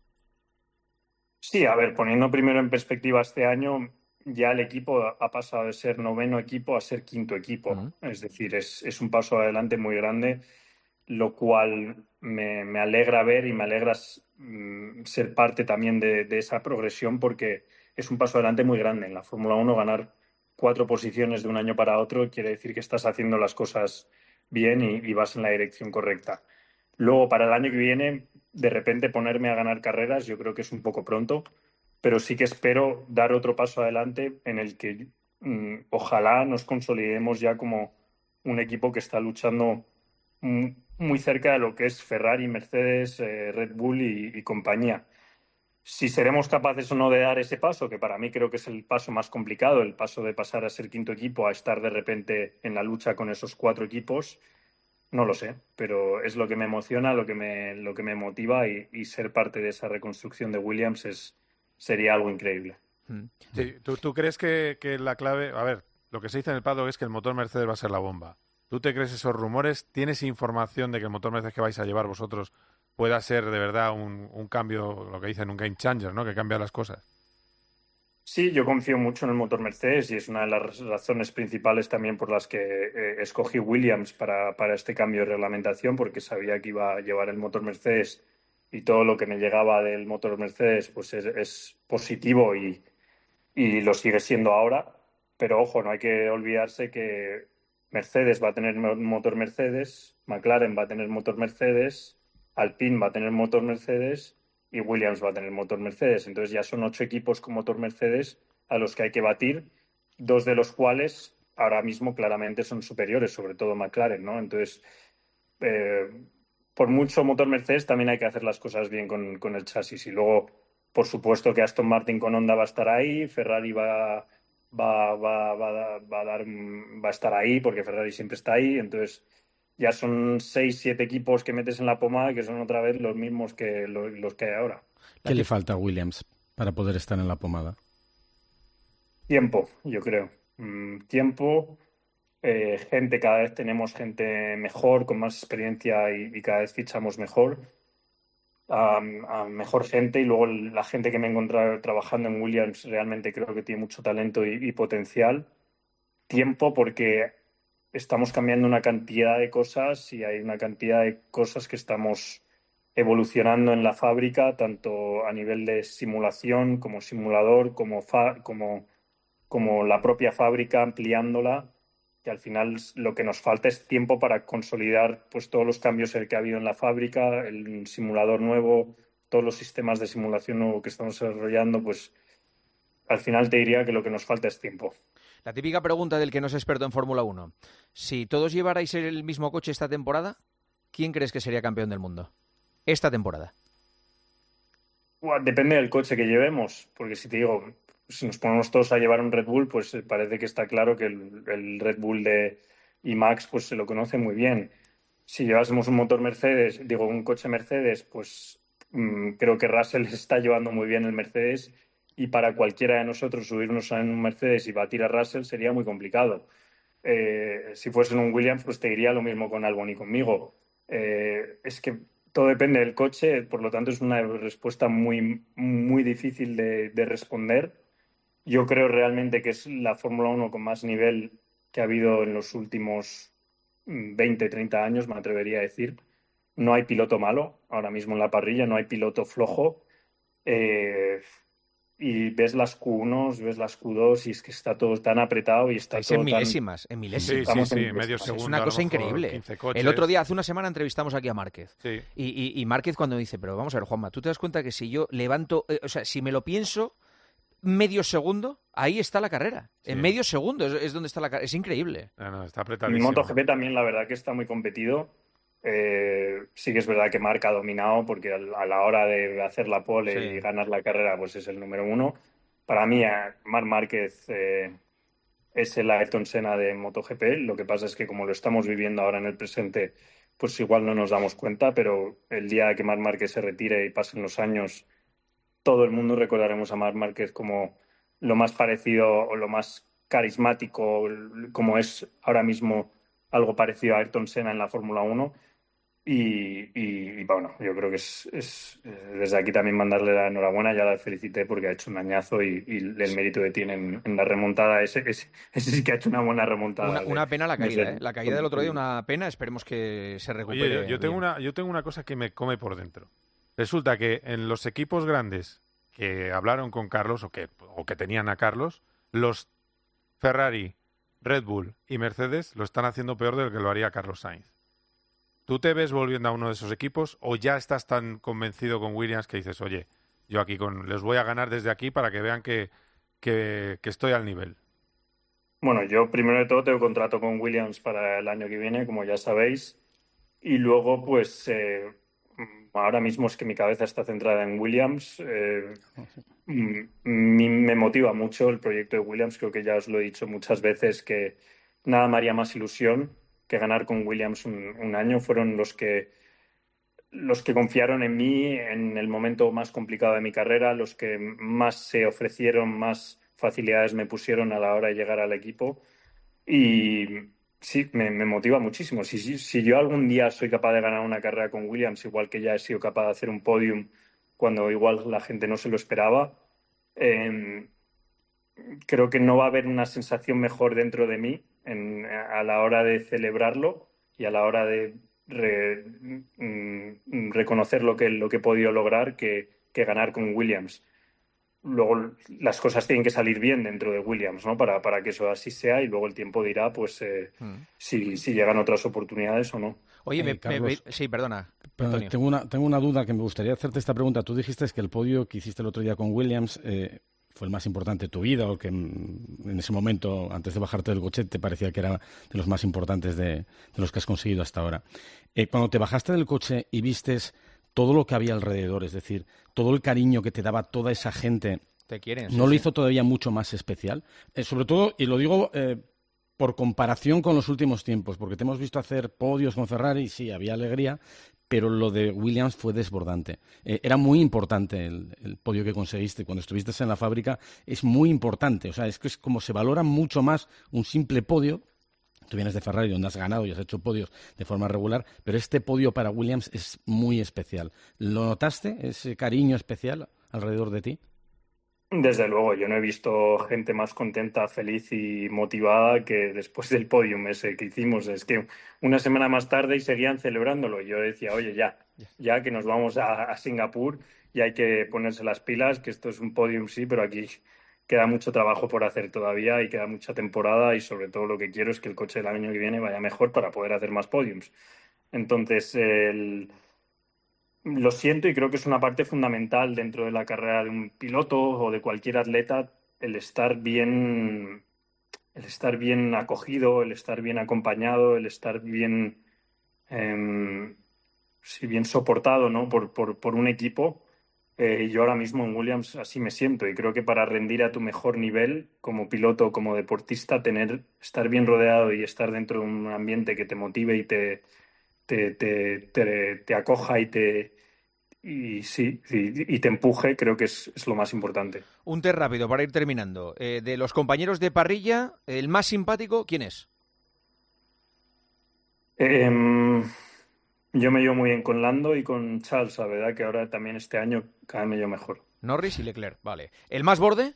Sí, a ver, poniendo primero en perspectiva este año, ya el equipo ha pasado de ser noveno equipo a ser quinto equipo. Ujú. Es decir, es, es un paso adelante muy grande, lo cual me, me alegra ver y me alegra mm, ser parte también de, de esa progresión porque es un paso adelante muy grande. En la Fórmula uno ganar cuatro posiciones de un año para otro quiere decir que estás haciendo las cosas bien y, y vas en la dirección correcta. Luego, para el año que viene, de repente ponerme a ganar carreras, yo creo que es un poco pronto, pero sí que espero dar otro paso adelante en el que mm, ojalá nos consolidemos ya como un equipo que está luchando mm, muy cerca de lo que es Ferrari, Mercedes, eh, Red Bull y, y compañía. Si seremos capaces o no de dar ese paso, que para mí creo que es el paso más complicado, el paso de pasar a ser quinto equipo a estar de repente en la lucha con esos cuatro equipos, no lo sé, pero es lo que me emociona, lo que me, lo que me motiva y, y ser parte de esa reconstrucción de Williams es, sería algo increíble. Mm. Sí, ¿tú, tú crees que, que la clave... A ver, lo que se dice en el paddock es que el motor Mercedes va a ser la bomba. ¿Tú te crees esos rumores? ¿Tienes información de que el motor Mercedes que vais a llevar vosotros pueda ser de verdad un, un cambio, lo que dicen, un game changer, ¿no? Que cambia las cosas. Sí, yo confío mucho en el motor Mercedes y es una de las razones principales también por las que eh, escogí Williams para, para este cambio de reglamentación, porque sabía que iba a llevar el motor Mercedes y todo lo que me llegaba del motor Mercedes pues es, es positivo y, y lo sigue siendo ahora. Pero ojo, no hay que olvidarse que Mercedes va a tener mo- motor Mercedes, McLaren va a tener motor Mercedes, Alpine va a tener motor Mercedes y Williams va a tener motor Mercedes. Entonces ya son ocho equipos con motor Mercedes a los que hay que batir, dos de los cuales ahora mismo claramente son superiores, sobre todo McLaren, ¿no? Entonces, eh, por mucho motor Mercedes también hay que hacer las cosas bien con, con el chasis. Y luego, por supuesto que Aston Martin con Honda va a estar ahí, Ferrari va, va, va, va, va a dar, va a estar ahí porque Ferrari siempre está ahí. Entonces ya son seis, siete equipos que metes en la pomada que son otra vez los mismos que los, los que hay ahora. ¿Qué le falta a Williams para poder estar en la pomada? Tiempo, yo creo. Mm, tiempo, eh, gente, cada vez tenemos gente mejor, con más experiencia y, y cada vez fichamos mejor. A, a mejor gente y luego la gente que me he encontrado trabajando en Williams realmente creo que tiene mucho talento y, y potencial. Tiempo porque estamos cambiando una cantidad de cosas y hay una cantidad de cosas que estamos evolucionando en la fábrica, tanto a nivel de simulación como simulador, como, fa- como, como la propia fábrica, ampliándola, que al final lo que nos falta es tiempo para consolidar pues, todos los cambios que ha habido en la fábrica, el simulador nuevo, todos los sistemas de simulación nuevo que estamos desarrollando, pues al final te diría que lo que nos falta es tiempo. La típica pregunta del que no es experto en Fórmula uno. Si todos llevarais el mismo coche esta temporada, ¿quién crees que sería campeón del mundo? Esta temporada. Buah, depende del coche que llevemos, porque si te digo, si nos ponemos todos a llevar un Red Bull, pues parece que está claro que el, el Red Bull de IMAX pues se lo conoce muy bien. Si llevásemos un motor Mercedes, digo, un coche Mercedes, pues mmm, creo que Russell está llevando muy bien el Mercedes y para cualquiera de nosotros subirnos en un Mercedes y batir a Russell sería muy complicado. Eh, si fuese en un Williams, pues te diría lo mismo con Albon y conmigo. Eh, es que todo depende del coche, por lo tanto es una respuesta muy, muy difícil de, de responder. Yo creo realmente que es la Fórmula uno con más nivel que ha habido en los últimos veinte, treinta años, me atrevería a decir. No hay piloto malo ahora mismo en la parrilla, no hay piloto flojo. Eh, y ves las Q uno, ves las Q dos y es que está todo tan apretado y está Estáis todo en milésimas, tan... en Sí, milésimas. sí, Estamos sí, en- medio es segundo. Es una a lo cosa mejor increíble. quince coches. El otro día, hace una semana, entrevistamos aquí a Márquez. Sí. Y, y, y Márquez cuando dice, pero vamos a ver, Juanma, ¿tú te das cuenta que si yo levanto, eh, o sea, si me lo pienso medio segundo, ahí está la carrera. En Sí. medio segundo es, es donde está la carrera. Es increíble. No, no, está En apretadísimo. MotoGP también la verdad que está muy competido. Eh, sí que es verdad que Marc ha dominado porque al- a la hora de hacer la pole Sí. y ganar la carrera pues es el número uno. Para mí, eh, Marc Márquez eh, es el Ayrton Senna de MotoGP. Lo que pasa es que como lo estamos viviendo ahora en el presente, pues igual no nos damos cuenta, pero el día que Marc Márquez se retire y pasen los años, todo el mundo recordaremos a Marc Márquez como lo más parecido o lo más carismático, como es ahora mismo algo parecido a Ayrton Senna en la Fórmula uno. Y, y- y, bueno, yo creo que es, es, eh, desde aquí también mandarle la enhorabuena, ya la felicité porque ha hecho un añazo y, y el mérito que tiene en, en la remontada, ese, ese, ese sí que ha hecho una buena remontada. Una, de- una pena la de caída, ser- ¿eh? La caída del otro día, una pena. Esperemos que se recupere. Oye, yo, yo tengo bien. una, yo tengo una cosa que me come por dentro. Resulta que en los equipos grandes que hablaron con Carlos o que, o que tenían a Carlos, los Ferrari, Red Bull y Mercedes lo están haciendo peor de lo que lo haría Carlos Sainz. ¿Tú te ves volviendo a uno de esos equipos o ya estás tan convencido con Williams que dices, oye, yo aquí con, les voy a ganar desde aquí para que vean que, que, que estoy al nivel? Bueno, yo primero de todo tengo contrato con Williams para el año que viene, como ya sabéis, y luego pues eh, ahora mismo es que mi cabeza está centrada en Williams. Eh, mm, mi- me motiva mucho el proyecto de Williams, creo que ya os lo he dicho muchas veces que nada me haría más ilusión que ganar con Williams un, un año. Fueron los que los que confiaron en mí en el momento más complicado de mi carrera, los que más se ofrecieron, más facilidades me pusieron a la hora de llegar al equipo. Y sí, me, me motiva muchísimo. Si, si, si yo algún día soy capaz de ganar una carrera con Williams, igual que ya he sido capaz de hacer un podium cuando igual la gente no se lo esperaba, eh, creo que no va a haber una sensación mejor dentro de mí en, a la hora de celebrarlo y a la hora de re- mm, reconocer lo que, lo que he podido lograr que, que ganar con Williams. Luego las cosas tienen que salir bien dentro de Williams, ¿no? Para, para que eso así sea y luego el tiempo dirá pues eh, Mm. si, si llegan otras oportunidades o no. Oye, Eh, me- me- Carlos. me- sí, perdona, Pero Antonio. tengo una, tengo una duda que me gustaría hacerte esta pregunta. Tú dijiste que el podio que hiciste el otro día con Williams eh, fue el más importante de tu vida, o que mm, en ese momento, antes de bajarte del coche, te parecía que era de los más importantes de, de los que has conseguido hasta ahora. Eh, cuando te bajaste del coche y vistes todo lo que había alrededor, es decir, todo el cariño que te daba toda esa gente, Te quieren. sí, ¿no lo sí. hizo todavía mucho más especial? Eh, sobre todo, y lo digo eh, por comparación con los últimos tiempos, porque te hemos visto hacer podios con Ferrari, sí, había alegría, pero lo de Williams fue desbordante. Eh, era muy importante el, el podio que conseguiste cuando estuviste en la fábrica, es muy importante. O sea, es que es como se valora mucho más un simple podio. Tú vienes de Ferrari, donde has ganado y has hecho podios de forma regular, pero este podio para Williams es muy especial. ¿Lo notaste, ese cariño especial alrededor de ti? Desde luego, yo no he visto gente más contenta, feliz y motivada que después del podium ese que hicimos. Es que una semana más tarde y seguían celebrándolo. Y yo decía, oye, ya, ya que nos vamos a, a Singapur y hay que ponerse las pilas, que esto es un podium sí, pero aquí queda mucho trabajo por hacer todavía y queda mucha temporada y sobre todo lo que quiero es que el coche del año que viene vaya mejor para poder hacer más podiums. Entonces, el... lo siento y creo que es una parte fundamental dentro de la carrera de un piloto o de cualquier atleta el estar bien, el estar bien acogido, el estar bien acompañado, el estar bien, eh, sí, bien soportado, ¿no? por, por, por un equipo. Eh, y yo ahora mismo en Williams así me siento y creo que para rendir a tu mejor nivel como piloto, como deportista, tener, estar bien rodeado y estar dentro de un ambiente que te motive y te, te, te, te, te acoja y te y sí, y, y te empuje, creo que es, es lo más importante. Un test rápido para ir terminando. Eh, de los compañeros de parrilla, el más simpático, ¿quién es? Eh, yo me llevo muy bien con Lando y con Charles, la verdad que ahora también este año cada vez me llevo mejor. Norris y Leclerc, vale. ¿El más borde?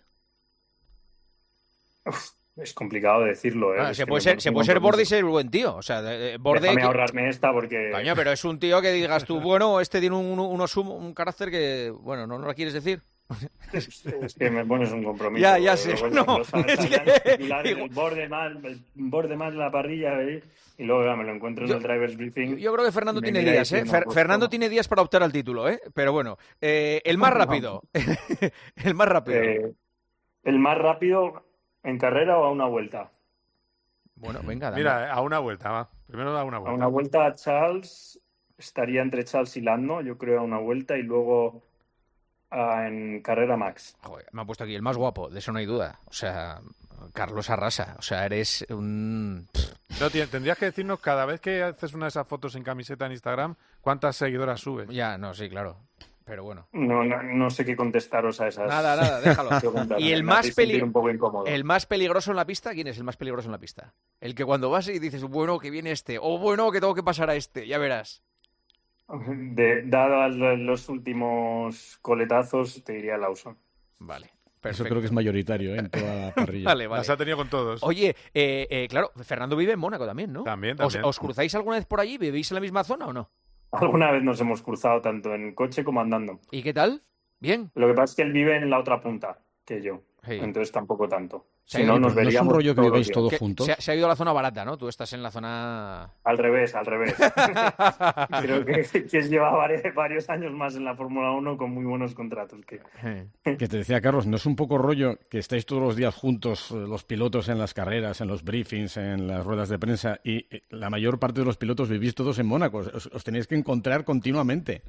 Uf, es complicado decirlo, ¿eh? Ah, es se que puede me ser, se pongo puede ser con- borde y ser buen tío. O sea, de- de- borde. Déjame que- ahorrarme esta porque... Coño, pero es un tío que digas tú, bueno, este tiene un, unos hum- un carácter que, bueno, no, no lo quieres decir. Es que me pones un compromiso. Ya, ya eh, sé, luego no, lo sal- es saldrán que- los titulares, igual- el borde mal, el borde mal de la parrilla, ¿eh? Y luego ya me lo encuentro en Yo- el driver's briefing. Yo creo que Fernando Me tiene mira días, ¿eh? diciendo, Fer- pues, Fernando toma. tiene días para optar al título, ¿eh? Pero bueno, eh, el más rápido. El más rápido. Eh, el más rápido en carrera o a una vuelta. Bueno, venga, dame. Mira, a una vuelta, va. Primero da una A vuelta. una vuelta Charles estaría entre Charles y Lando, yo creo a una vuelta y luego ah, en carrera Max. Joder, me ha puesto aquí el más guapo, de eso no hay duda. O sea, Carlos arrasa. O sea, eres un... No, tien- tendrías que decirnos cada vez que haces una de esas fotos en camiseta en Instagram, ¿cuántas seguidoras subes? Ya, no, sí, claro. Pero bueno. No, no, no sé qué contestaros a esas. Nada, nada, déjalo. preguntas. Y el Me más, hacéis sentir peli- un poco incómodo. el más peligroso en la pista, ¿quién es el más peligroso en la pista? El que cuando vas y dices, bueno, que viene este, o bueno, que tengo que pasar a este, ya verás. De, dado los últimos coletazos, te diría Lawson. Vale, Eso perfecto. creo que es mayoritario, ¿eh? En toda la parrilla. Vale, vale. Las ha tenido con todos. Oye, eh, eh, claro, Fernando vive en Mónaco también, ¿no? También, ¿Os, también. os cruzáis alguna vez por allí? ¿Vivís en la misma zona o no? Alguna vez nos hemos cruzado tanto en coche como andando. ¿Y qué tal? ¿Bien? Lo que pasa es que él vive en la otra punta que yo. Sí. Entonces tampoco tanto. Sí, Si no, pero nos ¿No es un veríamos rollo que todos los viváis días. todos Que juntos? se, ha- se ha ido a la zona barata, ¿no? Tú estás en la zona... Al revés, al revés. Creo que, que lleva varios, varios años más en la Fórmula uno con muy buenos contratos. Que... Que te decía Carlos, ¿no es un poco rollo que estáis todos los días juntos, eh, los pilotos en las carreras, en los briefings, en las ruedas de prensa, y eh, la mayor parte de los pilotos vivís todos en Mónaco? Os, os tenéis que encontrar continuamente.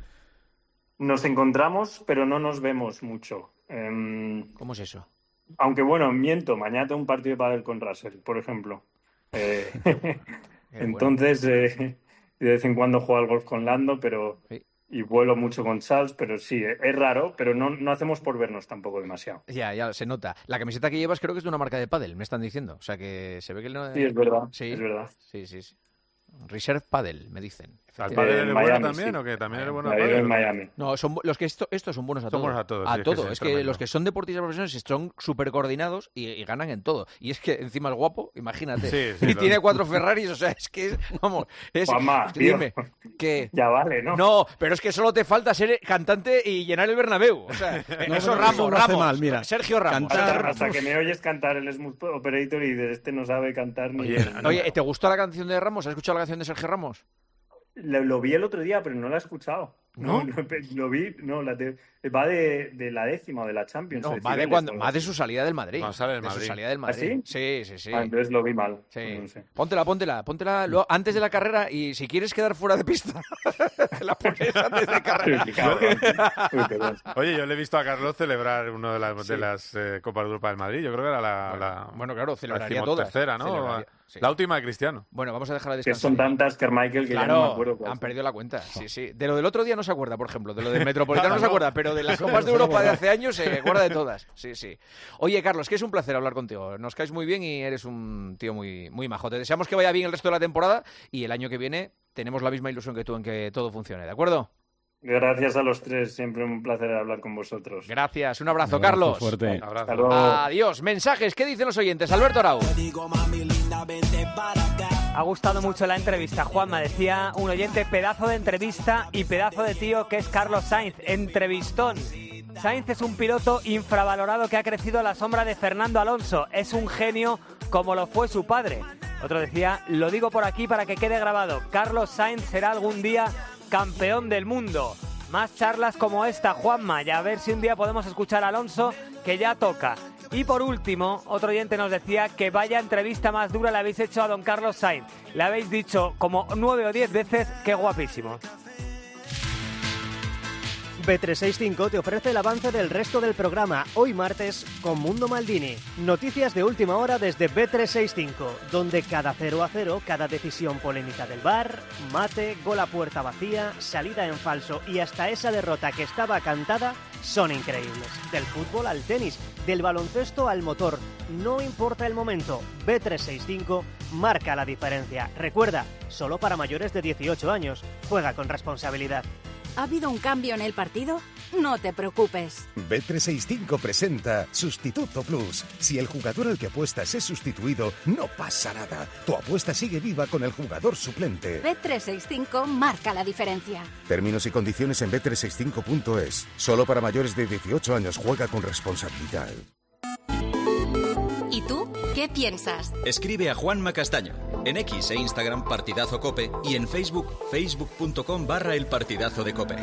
Nos encontramos, pero no nos vemos mucho. Em, ¿Cómo es eso? aunque bueno, miento, mañana tengo un partido de pádel con Russell, por ejemplo. Eh, entonces, eh, de vez en cuando juego al golf con Lando, pero Sí. y vuelo mucho con Charles, pero sí, eh, es raro, pero no, no hacemos por vernos tampoco demasiado. Ya, ya, se nota. La camiseta que llevas creo que es de una marca de pádel, me están diciendo. O sea que se ve que... No... Sí, es verdad, Sí. es verdad. Sí, sí, sí. Reserve Paddle, me dicen. ¿Al Eh, pádel en eres bueno Miami, también sí. o qué? ¿También eres bueno La al vivo pádel? en Miami. No, son bu- los que esto, estos son buenos a Son todo. buenos a todo, A sí, es que todo. sí, Es es que tremendo. los que son deportistas profesionales son súper coordinados y, y ganan en todo. Y es que encima es guapo, imagínate. Sí, sí, y lo- tiene cuatro Ferraris, o sea, es que, es- vamos, es... Juanma, tío. dime, que... Ya vale, ¿no? No, pero es que solo te falta ser cantante y llenar el Bernabéu. O sea, No, eso pero Ramos, eso lo hace Ramos. mal, mira. Sergio Ramos. Cantar- Hasta, hasta que me oyes cantar el Smooth Operator y de este no sabe cantar ni... Oye, ni- Oye, ¿te gustó la canción de Ramos? ¿Has escuchado la canción de Sergio Ramos? Lo, lo vi el otro día, pero no la he escuchado. ¿No? No, lo, lo vi, no, la de- va de, de la décima o de la Champions. No, de va de, Cibeles cuando, o algo va de así. su salida del Madrid. Cuando sale del de su Madrid. salida del Madrid. Sí, sí, sí. Ah, entonces lo vi mal. Sí. No sé. Póntela, póntela, póntela luego, antes de la carrera y si quieres quedar fuera de pista, te la pones antes de carrera. Uy, qué cabrón. Uy, perdón. Oye, yo le he visto a Carlos celebrar una de las, Sí. de las eh, Copas de Europa del Madrid. Yo creo que era la, Bueno, la, bueno, claro, celebraría la todas. tercera, ¿no? Celebraría, sí. La última de Cristiano. Bueno, vamos a dejarla Que descansar. son tantas, Carmichael, que ya no me Claro, acuerdo cuál han fue. perdido la cuenta. Sí, sí. De lo del otro día no se acuerda, por ejemplo. De lo del Metropolitano no se No. acuerda, pero de las Copas de Europa de hace años se acuerda de todas. Sí, sí. Oye, Carlos, que es un placer hablar contigo. Nos caes muy bien y eres un tío muy, muy majo. Te deseamos que vaya bien el resto de la temporada y el año que viene tenemos la misma ilusión que tú en que todo funcione, ¿de acuerdo? Gracias a los tres, siempre un placer hablar con vosotros. Gracias, un abrazo, Un abrazo Carlos. fuerte. Abrazo. Hasta luego. Adiós. Mensajes, ¿qué dicen los oyentes? Alberto Arau. Ha gustado mucho la entrevista, Juanma. Decía un oyente, pedazo de entrevista y pedazo de tío que es Carlos Sainz. Entrevistón. Sainz es un piloto infravalorado que ha crecido a la sombra de Fernando Alonso. Es un genio como lo fue su padre. Otro decía, lo digo por aquí para que quede grabado. Carlos Sainz será algún día campeón del mundo. Más charlas como esta, Juanma, y a ver si un día podemos escuchar a Alonso, que ya toca. Y por último, otro oyente nos decía que vaya entrevista más dura le habéis hecho a don Carlos Sainz. Le habéis dicho como nueve o diez veces que guapísimo. B trescientos sesenta y cinco te ofrece el avance del resto del programa, hoy martes, con Mundo Maldini. Noticias de última hora desde B trescientos sesenta y cinco, donde cada cero a cero, cada decisión polémica del V A R, mate, gol a puerta vacía, salida en falso y hasta esa derrota que estaba cantada, son increíbles. Del fútbol al tenis, del baloncesto al motor, no importa el momento, B trescientos sesenta y cinco marca la diferencia. Recuerda, solo para mayores de dieciocho años, juega con responsabilidad. ¿Ha habido un cambio en el partido? No te preocupes. B trescientos sesenta y cinco presenta Sustituto Plus. Si el jugador al que apuestas es sustituido, no pasa nada. Tu apuesta sigue viva con el jugador suplente. B trescientos sesenta y cinco marca la diferencia. Términos y condiciones en B trescientos sesenta y cinco punto es. Solo para mayores de dieciocho años, juega con responsabilidad. ¿Y tú? ¿Qué piensas? Escribe a Juanma Castaño. En X e Instagram Partidazo Cope y en Facebook facebook.com barra el Partidazo de Cope.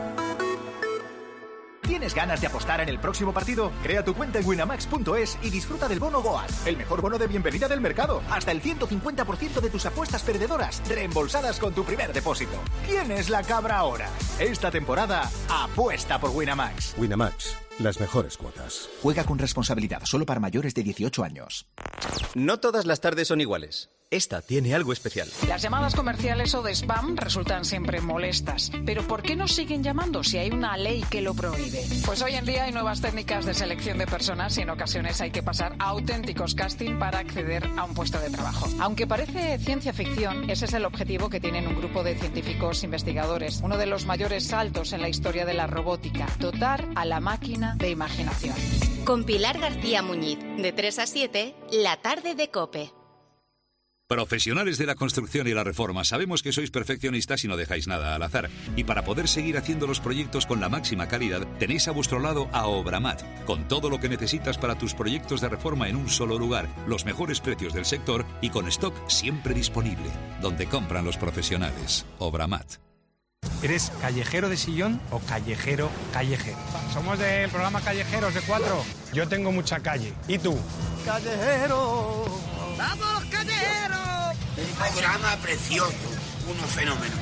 ¿Tienes ganas de apostar en el próximo partido? Crea tu cuenta en winamax punto es y disfruta del bono Goal, el mejor bono de bienvenida del mercado. Hasta el ciento cincuenta por ciento de tus apuestas perdedoras reembolsadas con tu primer depósito. ¿Quién es la cabra ahora? Esta temporada, apuesta por Winamax. Winamax, las mejores cuotas. Juega con responsabilidad, solo para mayores de dieciocho años. No todas las tardes son iguales. Esta tiene algo especial. Las llamadas comerciales o de spam resultan siempre molestas. Pero ¿por qué nos siguen llamando si hay una ley que lo prohíbe? Pues hoy en día hay nuevas técnicas de selección de personas y en ocasiones hay que pasar a auténticos casting para acceder a un puesto de trabajo. Aunque parece ciencia ficción, ese es el objetivo que tienen un grupo de científicos investigadores. Uno de los mayores saltos en la historia de la robótica. Dotar a la máquina de imaginación. Con Pilar García Muñiz, de tres a siete, la tarde de COPE. Profesionales de la construcción y la reforma, sabemos que sois perfeccionistas y no dejáis nada al azar. Y para poder seguir haciendo los proyectos con la máxima calidad, tenéis a vuestro lado a Obramat, con todo lo que necesitas para tus proyectos de reforma en un solo lugar, los mejores precios del sector y con stock siempre disponible, donde compran los profesionales. Obramat. ¿Eres callejero de sillón o callejero callejero? Somos del programa Callejeros de Cuatro. Yo tengo mucha calle. ¿Y tú? Callejero. ¡Vamos, callejeros! Un programa precioso, uno fenómeno.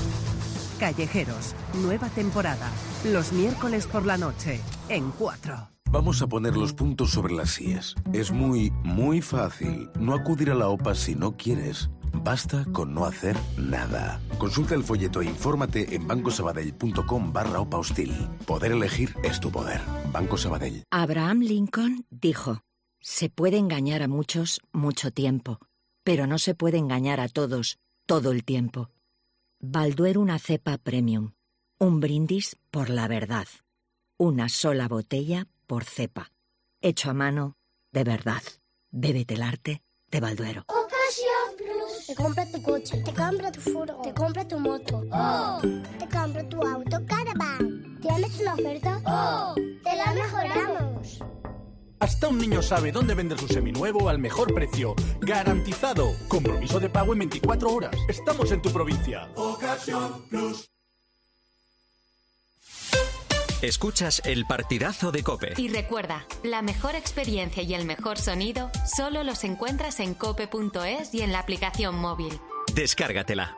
Callejeros, nueva temporada. Los miércoles por la noche, en Cuatro. Vamos a poner los puntos sobre las íes. Es muy, muy fácil no acudir a la OPA si no quieres. Basta con no hacer nada. Consulta el folleto e infórmate en bancosabadell.com barra OPA hostil. Poder elegir es tu poder. Banco Sabadell. Abraham Lincoln dijo: se puede engañar a muchos mucho tiempo, pero no se puede engañar a todos todo el tiempo. Balduero, una cepa premium. Un brindis por la verdad. Una sola botella por cepa. Hecho a mano de verdad. Bébete el arte de Balduero. Ocasión Plus. Te compra tu coche, te compra tu furgo, te compra tu moto. Oh. Te compra tu auto Caravan. ¿Tienes una oferta? Oh. Te la mejoramos. Hasta un niño sabe dónde vender su seminuevo al mejor precio. ¡Garantizado! Compromiso de pago en veinticuatro horas. Estamos en tu provincia. Ocasión Plus. Escuchas el Partidazo de COPE. Y recuerda, la mejor experiencia y el mejor sonido solo los encuentras en cope punto es y en la aplicación móvil. Descárgatela.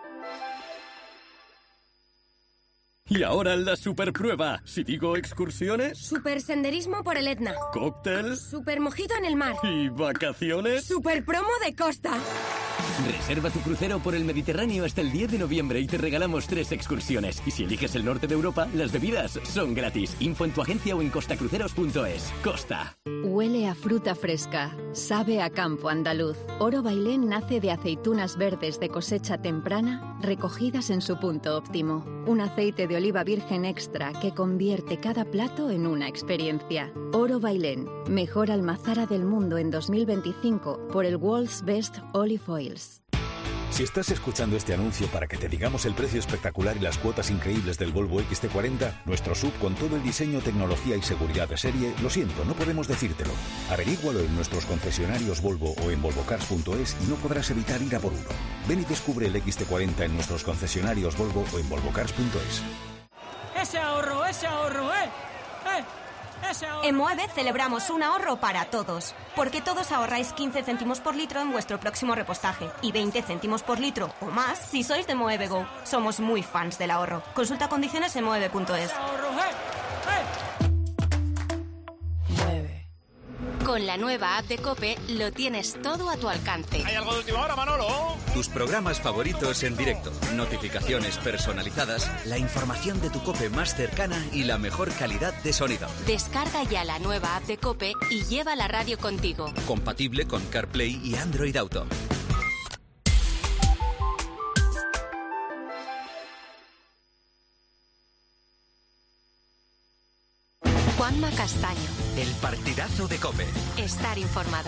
Y ahora la superprueba. Si digo excursiones... Supersenderismo por el Etna. Cóctel. Supermojito en el mar. ¿Y vacaciones? Superpromo de costa. Reserva tu crucero por el Mediterráneo hasta el diez de noviembre y te regalamos tres excursiones. Y si eliges el norte de Europa, las bebidas son gratis. Info en tu agencia o en costacruceros punto es. Costa. Huele a fruta fresca, sabe a campo andaluz. Oro Bailén nace de aceitunas verdes de cosecha temprana, recogidas en su punto óptimo. Un aceite de oliva virgen extra que convierte cada plato en una experiencia. Oro Bailén, mejor almazara del mundo en dos mil veinticinco por el World's Best Olive Oils. Si estás escuchando este anuncio para que te digamos el precio espectacular y las cuotas increíbles del Volvo X C cuarenta, nuestro S U V con todo el diseño, tecnología y seguridad de serie, lo siento, no podemos decírtelo. Averígualo en nuestros concesionarios Volvo o en volvo cars punto es y no podrás evitar ir a por uno. Ven y descubre el X C cuarenta en nuestros concesionarios Volvo o en volvo cars punto es. ¡Ese ahorro, ese ahorro, eh! ¡Eh! En Moeve celebramos un ahorro para todos, porque todos ahorráis quince céntimos por litro en vuestro próximo repostaje y veinte céntimos por litro o más si sois de Moeve Go. Somos muy fans del ahorro. Consulta condiciones en moeve punto es. Con la nueva app de COPE lo tienes todo a tu alcance. ¿Hay algo de última hora, Manolo? Tus programas favoritos en directo, notificaciones personalizadas, la información de tu COPE más cercana y la mejor calidad de sonido. Descarga ya la nueva app de COPE y lleva la radio contigo. Compatible con CarPlay y Android Auto. Juanma Castaño. El partidazo de COPE. Estar informado.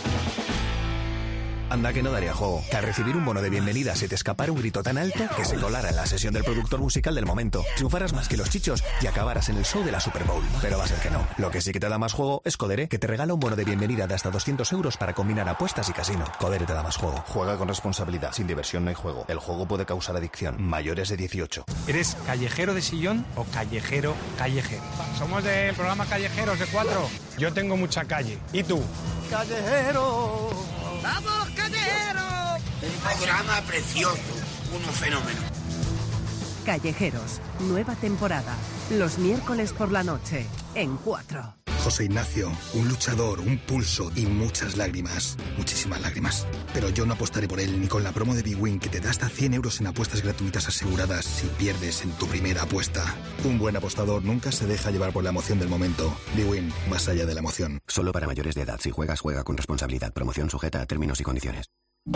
Anda que no daría juego. Que al recibir un bono de bienvenida se te escapara un grito tan alto que se colara en la sesión del productor musical del momento. Triunfaras más que los chichos y acabaras en el show de la Super Bowl. Pero va a ser que no. Lo que sí que te da más juego es Codere, que te regala un bono de bienvenida de hasta doscientos euros para combinar apuestas y casino. Codere te da más juego. Juega con responsabilidad. Sin diversión no hay juego. El juego puede causar adicción. Mayores de dieciocho. ¿Eres callejero de sillón o callejero callejero? Somos del programa Callejeros de cuatro. Yo tengo mucha calle. ¿Y tú? Callejero. ¡Vamos, callejeros! Un programa precioso, unos fenómenos. Callejeros, nueva temporada. Los miércoles por la noche, en cuatro. José Ignacio, un luchador, un pulso y muchas lágrimas. Muchísimas lágrimas. Pero yo no apostaré por él ni con la promo de Big Win que te da hasta cien euros en apuestas gratuitas aseguradas si pierdes en tu primera apuesta. Un buen apostador nunca se deja llevar por la emoción del momento. Big Win, más allá de la emoción. Solo para mayores de edad. Si juegas, juega con responsabilidad. Promoción sujeta a términos y condiciones.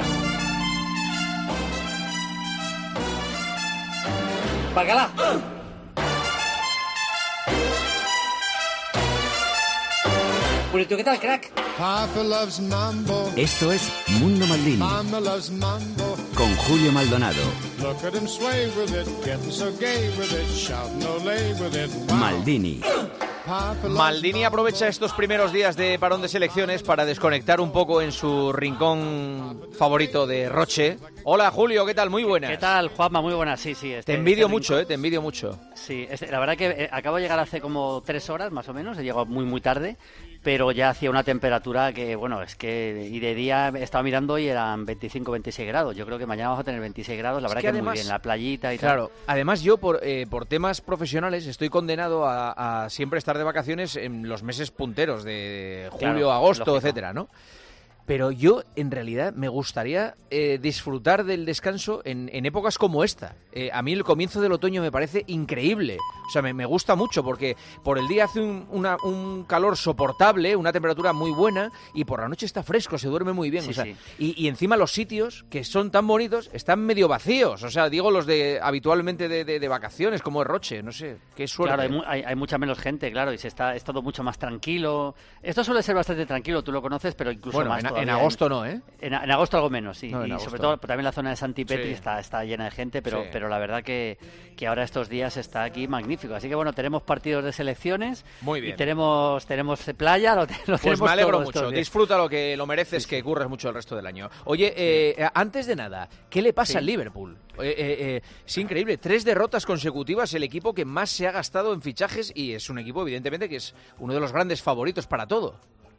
¡Párgala! Purito, ¿qué tal, crack? Esto es Mundo Maldini con Julio Maldonado. Maldini. Maldini aprovecha estos primeros días de parón de selecciones para desconectar un poco en su rincón favorito de Roche. Hola Julio, ¿qué tal? Muy buenas. ¿Qué tal, Juanma? Muy buenas, sí, sí. Este, te envidio este mucho, rincón. eh, te envidio mucho. Sí, este, la verdad que eh, acabo de llegar hace como tres horas más o menos, he llegado muy muy tarde, pero ya hacía una temperatura que, bueno, es que, y de día estaba mirando y eran veinticinco, veintiséis grados. Yo creo que mañana vamos a tener veintiséis grados, la Es verdad que que, además, muy bien, la playita y claro, tal. Claro, además yo por, eh, por temas profesionales estoy condenado a, a siempre estar de vacaciones en los meses punteros de julio, Claro, agosto, lógico. etcétera, ¿no? Pero yo, en realidad, me gustaría eh, disfrutar del descanso en, en épocas como esta. Eh, a mí el comienzo del otoño me parece increíble. O sea, me, me gusta mucho porque por el día hace un, una, un calor soportable, una temperatura muy buena, y por la noche está fresco, se duerme muy bien. Sí, o sea, sí. y, y encima los sitios, que son tan bonitos, están medio vacíos. O sea, digo los de habitualmente de, de, de vacaciones, como el Roche, no sé, qué suerte. Claro, hay, mu- hay, hay mucha menos gente, claro, y se está es todo mucho más tranquilo. Esto suele ser bastante tranquilo, tú lo conoces, pero incluso Bueno, más en, todavía. en agosto no, ¿eh? En, en agosto algo menos, sí. No, en y agosto. sobre todo también la zona de Santipetri Sí. está, está llena de gente, pero, Sí. pero la verdad que, que ahora estos días está aquí magnífico. Así que bueno, tenemos partidos de selecciones. Muy bien. Y tenemos, tenemos playa, lo, te- lo Pues tenemos me alegro todo estos mucho, días. disfruta lo que lo mereces, que curres mucho el resto del año. Oye, eh, antes de nada, ¿qué le pasa Sí. al Liverpool? Eh, eh, eh, es increíble, tres derrotas consecutivas, el equipo que más se ha gastado en fichajes y es un equipo evidentemente que es uno de los grandes favoritos para todo.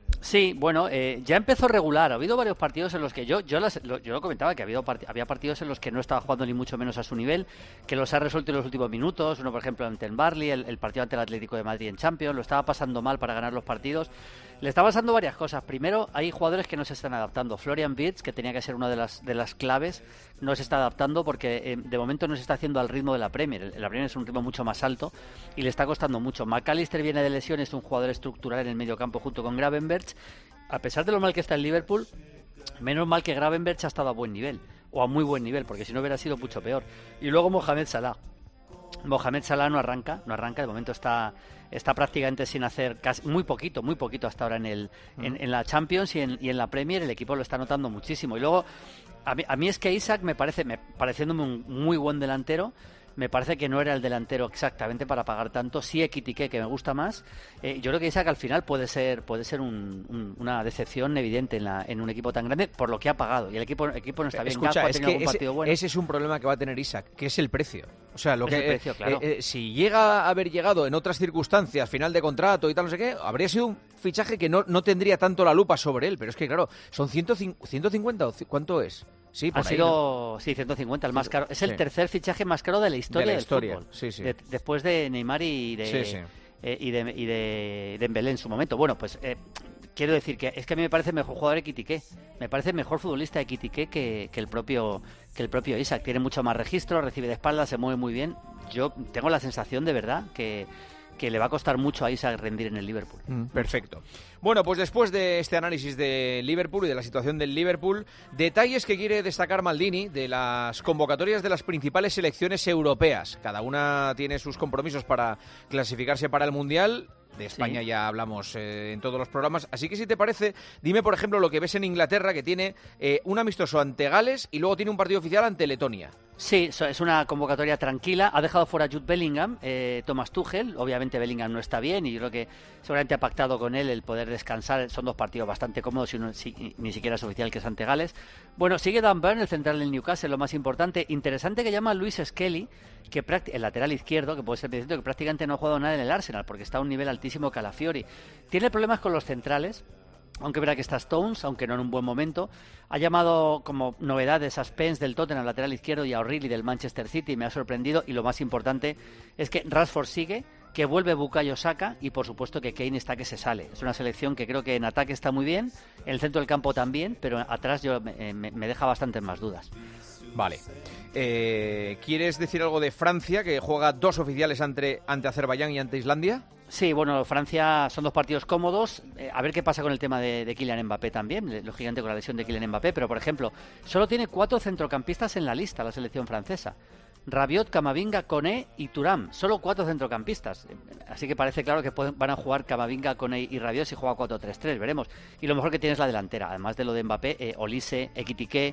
Sí, bueno, eh, ya empezó regular. Ha habido varios partidos en los que yo yo, las, lo, yo lo comentaba, que ha habido part- había partidos en los que no estaba jugando ni mucho menos a su nivel, que los ha resuelto en los últimos minutos. Uno, por ejemplo, ante el Barley, el, el partido ante el Atlético de Madrid en Champions. Lo estaba pasando mal para ganar los partidos. Le está pasando varias cosas. Primero, hay jugadores que no se están adaptando. Florian Wirtz, que tenía que ser una de las de las claves, no se está adaptando porque eh, de momento no se está haciendo al ritmo de la Premier. La Premier es un ritmo mucho más alto y le está costando mucho. McAllister viene de lesión, es un jugador estructural en el medio campo junto con Gravenberch. A pesar de lo mal que está el Liverpool, menos mal que Gravenberch ha estado a buen nivel, o a muy buen nivel, porque si no hubiera sido mucho peor. Y luego Mohamed Salah. Mohamed Salah no arranca, no arranca, de momento está está prácticamente sin hacer casi, muy poquito, muy poquito hasta ahora en el en, en la Champions y en, y en la Premier. El equipo lo está notando muchísimo. Y luego, a mí, a mí es que Isak me parece, me, pareciéndome un muy buen delantero, me parece que no era el delantero exactamente para pagar tanto. Sí, Ekitike, que me gusta más. Eh, yo creo que Isak al final puede ser puede ser un, un, una decepción evidente en, la, en un equipo tan grande por lo que ha pagado. Y el equipo, el equipo no está bien. Escucha, Gakpo es ha que ese, ese, bueno. ese es un problema que va a tener Isak, que es el precio. O sea, lo es que el precio, claro. eh, eh, si llega a haber llegado en otras circunstancias, final de contrato y tal, no sé qué, habría sido un fichaje que no, no tendría tanto la lupa sobre él. Pero es que, claro, son ciento cincuenta, ¿cuánto es? Sí, por ha ahí, sido ¿no? sí, ciento cincuenta, el más caro. Es el sí. tercer fichaje más caro de la historia, de la del historia. fútbol. Sí, sí. De, después de Neymar y de, sí, sí. Eh, y de y de Dembélé en su momento. Bueno, pues eh, quiero decir que es que a mí me parece mejor jugador Ekitike. Me parece mejor futbolista Ekitike que, que el propio que el propio Isak. Tiene mucho más registro, recibe de espaldas, se mueve muy bien. Yo tengo la sensación de verdad que que le va a costar mucho a Isak rendir en el Liverpool. Mm, perfecto. Bueno, pues después de este análisis de Liverpool y de la situación del Liverpool, detalles que quiere destacar Maldini de las convocatorias de las principales selecciones europeas. Cada una tiene sus compromisos para clasificarse para el Mundial. De España sí. Ya hablamos eh, en todos los programas. Así que si te parece, dime por ejemplo lo que ves en Inglaterra, que tiene eh, un amistoso ante Gales y luego tiene un partido oficial ante Letonia. Sí, es una convocatoria tranquila. Ha dejado fuera a Jude Bellingham, eh, Thomas Tuchel. Obviamente Bellingham no está bien y yo creo que seguramente ha pactado con él el poder descansar. Son dos partidos bastante cómodos y uno, si, ni siquiera es oficial, que es ante Gales. Bueno, sigue Dan Burn, el central del Newcastle, lo más importante. Interesante que llama a Luis Skelly, que el lateral izquierdo, que puede ser distinto, que prácticamente no ha jugado nada en el Arsenal porque está a un nivel altísimo Calafiori. Tiene problemas con los centrales. Aunque verá que está Stones, aunque no en un buen momento. Ha llamado como novedades a Spence del Tottenham, lateral izquierdo, y a O'Reilly del Manchester City. Me ha sorprendido. Y lo más importante es que Rashford sigue, que vuelve Bukayo Saka y por supuesto que Kane está que se sale. Es una selección que creo que en ataque está muy bien, en el centro del campo también, pero atrás yo me, me, me deja bastantes más dudas. Vale. Eh, ¿Quieres decir algo de Francia, que juega dos oficiales ante, ante Azerbaiyán y ante Islandia? Sí, bueno, Francia son dos partidos cómodos. Eh, a ver qué pasa con el tema de, de Kylian Mbappé también, lógicamente con la lesión de Kylian Mbappé, pero por ejemplo, solo tiene cuatro centrocampistas en la lista la selección francesa. Rabiot, Camavinga, Koné y Thuram. Solo cuatro centrocampistas. Así que parece claro que pueden, van a jugar Camavinga, Koné y Rabiot si juega cuatro tres tres. Veremos. Y lo mejor que tiene es la delantera. Además de lo de Mbappé, eh, Olise, Ekitike,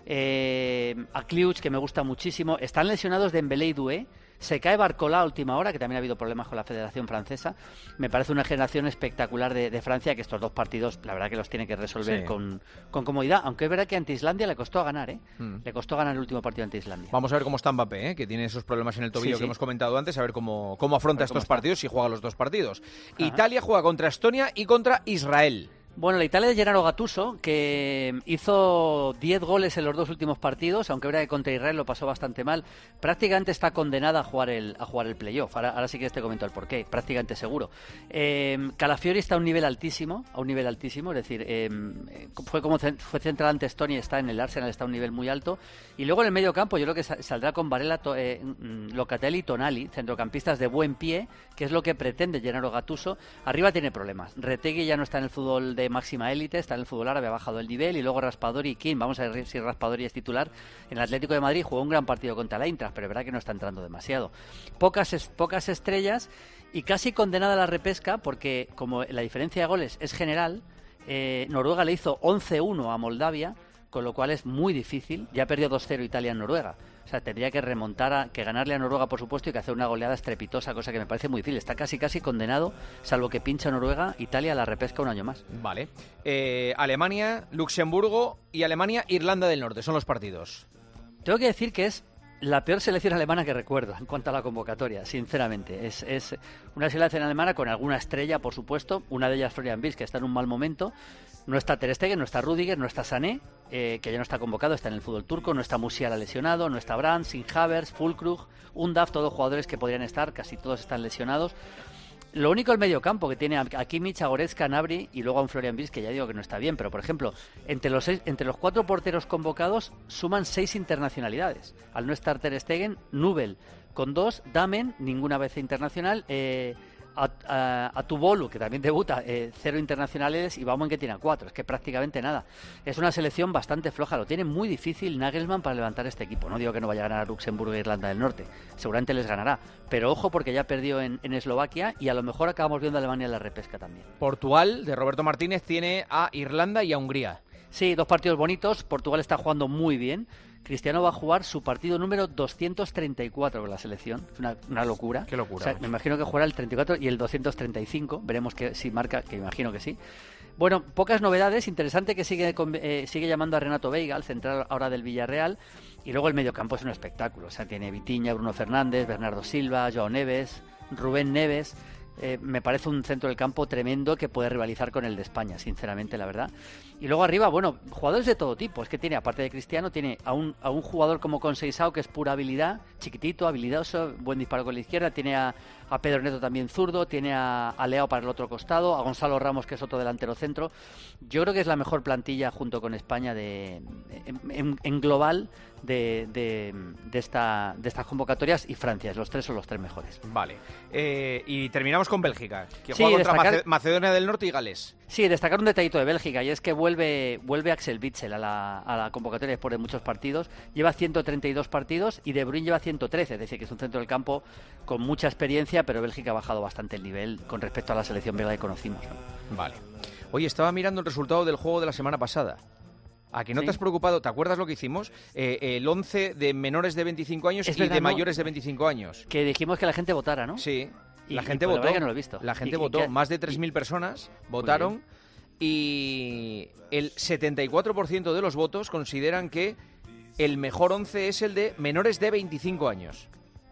eh, Akliuch, que me gusta muchísimo. Están lesionados Dembélé y Doué. Se cae Barcola a última hora, que también ha habido problemas con la Federación Francesa. Me parece una generación espectacular de, de Francia, que estos dos partidos, la verdad que los tiene que resolver sí. con, con comodidad. Aunque es verdad que ante Islandia le costó ganar, ¿eh? Mm. Le costó ganar el último partido ante Islandia. Vamos a ver cómo está Mbappé, ¿eh? Que tiene esos problemas en el tobillo sí, sí. que hemos comentado antes, a ver cómo, cómo afronta estos partidos, si juega los dos partidos. Ajá. Italia juega contra Estonia y contra Israel. Bueno, la Italia de Gennaro Gattuso, que hizo diez goles en los dos últimos partidos, aunque verdad que contra Israel lo pasó bastante mal, prácticamente está condenada a jugar el, a jugar el playoff. Ahora, ahora sí que te comento el porqué, prácticamente seguro. Eh, Calafiori está a un nivel altísimo, a un nivel altísimo, es decir, eh, fue como fue central ante Estonia, está en el Arsenal, está a un nivel muy alto. Y luego en el medio campo yo creo que saldrá con Varela, to, eh, Locatelli y Tonali, centrocampistas de buen pie, que es lo que pretende Gennaro Gattuso. Arriba tiene problemas. Retegui ya no está en el fútbol de máxima élite, está en el fútbol árabe, ha bajado el nivel, y luego Raspadori y King, vamos a ver si Raspadori es titular. En el Atlético de Madrid jugó un gran partido contra la Eintracht, pero es verdad que no está entrando demasiado. Pocas, es, pocas estrellas y casi condenada a la repesca, porque como la diferencia de goles es general, eh, Noruega le hizo once uno a Moldavia, con lo cual es muy difícil. Ya perdió dos cero Italia en Noruega. O sea, tendría que remontar, a, que ganarle a Noruega, por supuesto, y que hacer una goleada estrepitosa, cosa que me parece muy difícil. Está casi, casi condenado, salvo que pincha Noruega, Italia la repesca un año más. Vale. Eh, Alemania, Luxemburgo y Alemania, Irlanda del Norte, son los partidos. Tengo que decir que es la peor selección alemana que recuerdo en cuanto a la convocatoria, sinceramente. Es, es una selección alemana con alguna estrella, por supuesto. Una de ellas Florian Wirtz, que está en un mal momento. No está Ter Stegen, no está Rüdiger, no está Sané, eh, que ya no está convocado, está en el fútbol turco. No está Musiala lesionado, no está Brandt, Singh Havertz, Füllkrug, Undav, todos jugadores que podrían estar, casi todos están lesionados. Lo único el mediocampo, que tiene a Kimmich, a Goretzka, a Gnabry y luego a un Florian Wirtz, que ya digo que no está bien, pero por ejemplo, entre los seis, entre los cuatro porteros convocados suman seis internacionalidades. Al no estar Ter Stegen, Nubel con dos, Damen, ninguna vez internacional, eh, a, a, a Tubolu, que también debuta, eh, cero internacionales, y Baumann, que tiene a cuatro, es que prácticamente nada. Es una selección bastante floja, lo tiene muy difícil Nagelsmann para levantar este equipo. No digo que no vaya a ganar a Luxemburgo e Irlanda del Norte, seguramente les ganará, pero ojo, porque ya perdió en, en Eslovaquia y a lo mejor acabamos viendo a Alemania en la repesca también. Portugal, de Roberto Martínez, tiene a Irlanda y a Hungría. Sí, dos partidos bonitos. Portugal está jugando muy bien. Cristiano va a jugar su partido número doscientos treinta y cuatro con la selección. Es una, una locura. Qué locura. O sea, me imagino que jugará el treinta y cuatro y el doscientos treinta y cinco. Veremos que si marca, que imagino que sí. Bueno, pocas novedades. Interesante que sigue, eh, sigue llamando a Renato Veiga, el central ahora del Villarreal. Y luego el mediocampo es un espectáculo. O sea, tiene Vitinha, Bruno Fernández, Bernardo Silva, Joao Neves, Rubén Neves. Eh, me parece un centro del campo tremendo que puede rivalizar con el de España, sinceramente, la verdad. Y luego arriba, bueno, jugadores de todo tipo. Es que tiene, aparte de Cristiano, tiene a un, a un jugador como Conceição, que es pura habilidad, chiquitito, habilidoso, buen disparo con la izquierda. Tiene a, a Pedro Neto también zurdo, tiene a, a Leao para el otro costado, a Gonzalo Ramos, que es otro delantero centro. Yo creo que es la mejor plantilla junto con España de, en, en, en global de, de, de, esta, de estas convocatorias, y Francia. Los tres son los tres mejores. Vale. Eh, y terminamos con Bélgica, que sí, juega contra destacar... Mace- Macedonia del Norte y Gales. Sí, destacar un detallito de Bélgica, y es que vuelve vuelve Axel Witsel a la, a la convocatoria después de muchos partidos. Lleva ciento treinta y dos partidos y De Bruyne lleva ciento trece, es decir, que es un centro del campo con mucha experiencia, pero Bélgica ha bajado bastante el nivel con respecto a la selección belga que conocimos, ¿no? Vale. Oye, estaba mirando el resultado del juego de la semana pasada. ¿A que no ¿Sí? te has preocupado? ¿Te acuerdas lo que hicimos? Eh, el once de menores de veinticinco años Es y verdad, de ¿no? mayores de veinticinco años. Que dijimos que la gente votara, ¿no? Sí. Y- La y gente por la votó. verdad que no lo he visto. La gente ¿Y- y votó. qué- Más de tres mil personas votaron y el setenta y cuatro por ciento de los votos consideran que el mejor once es el de menores de veinticinco años.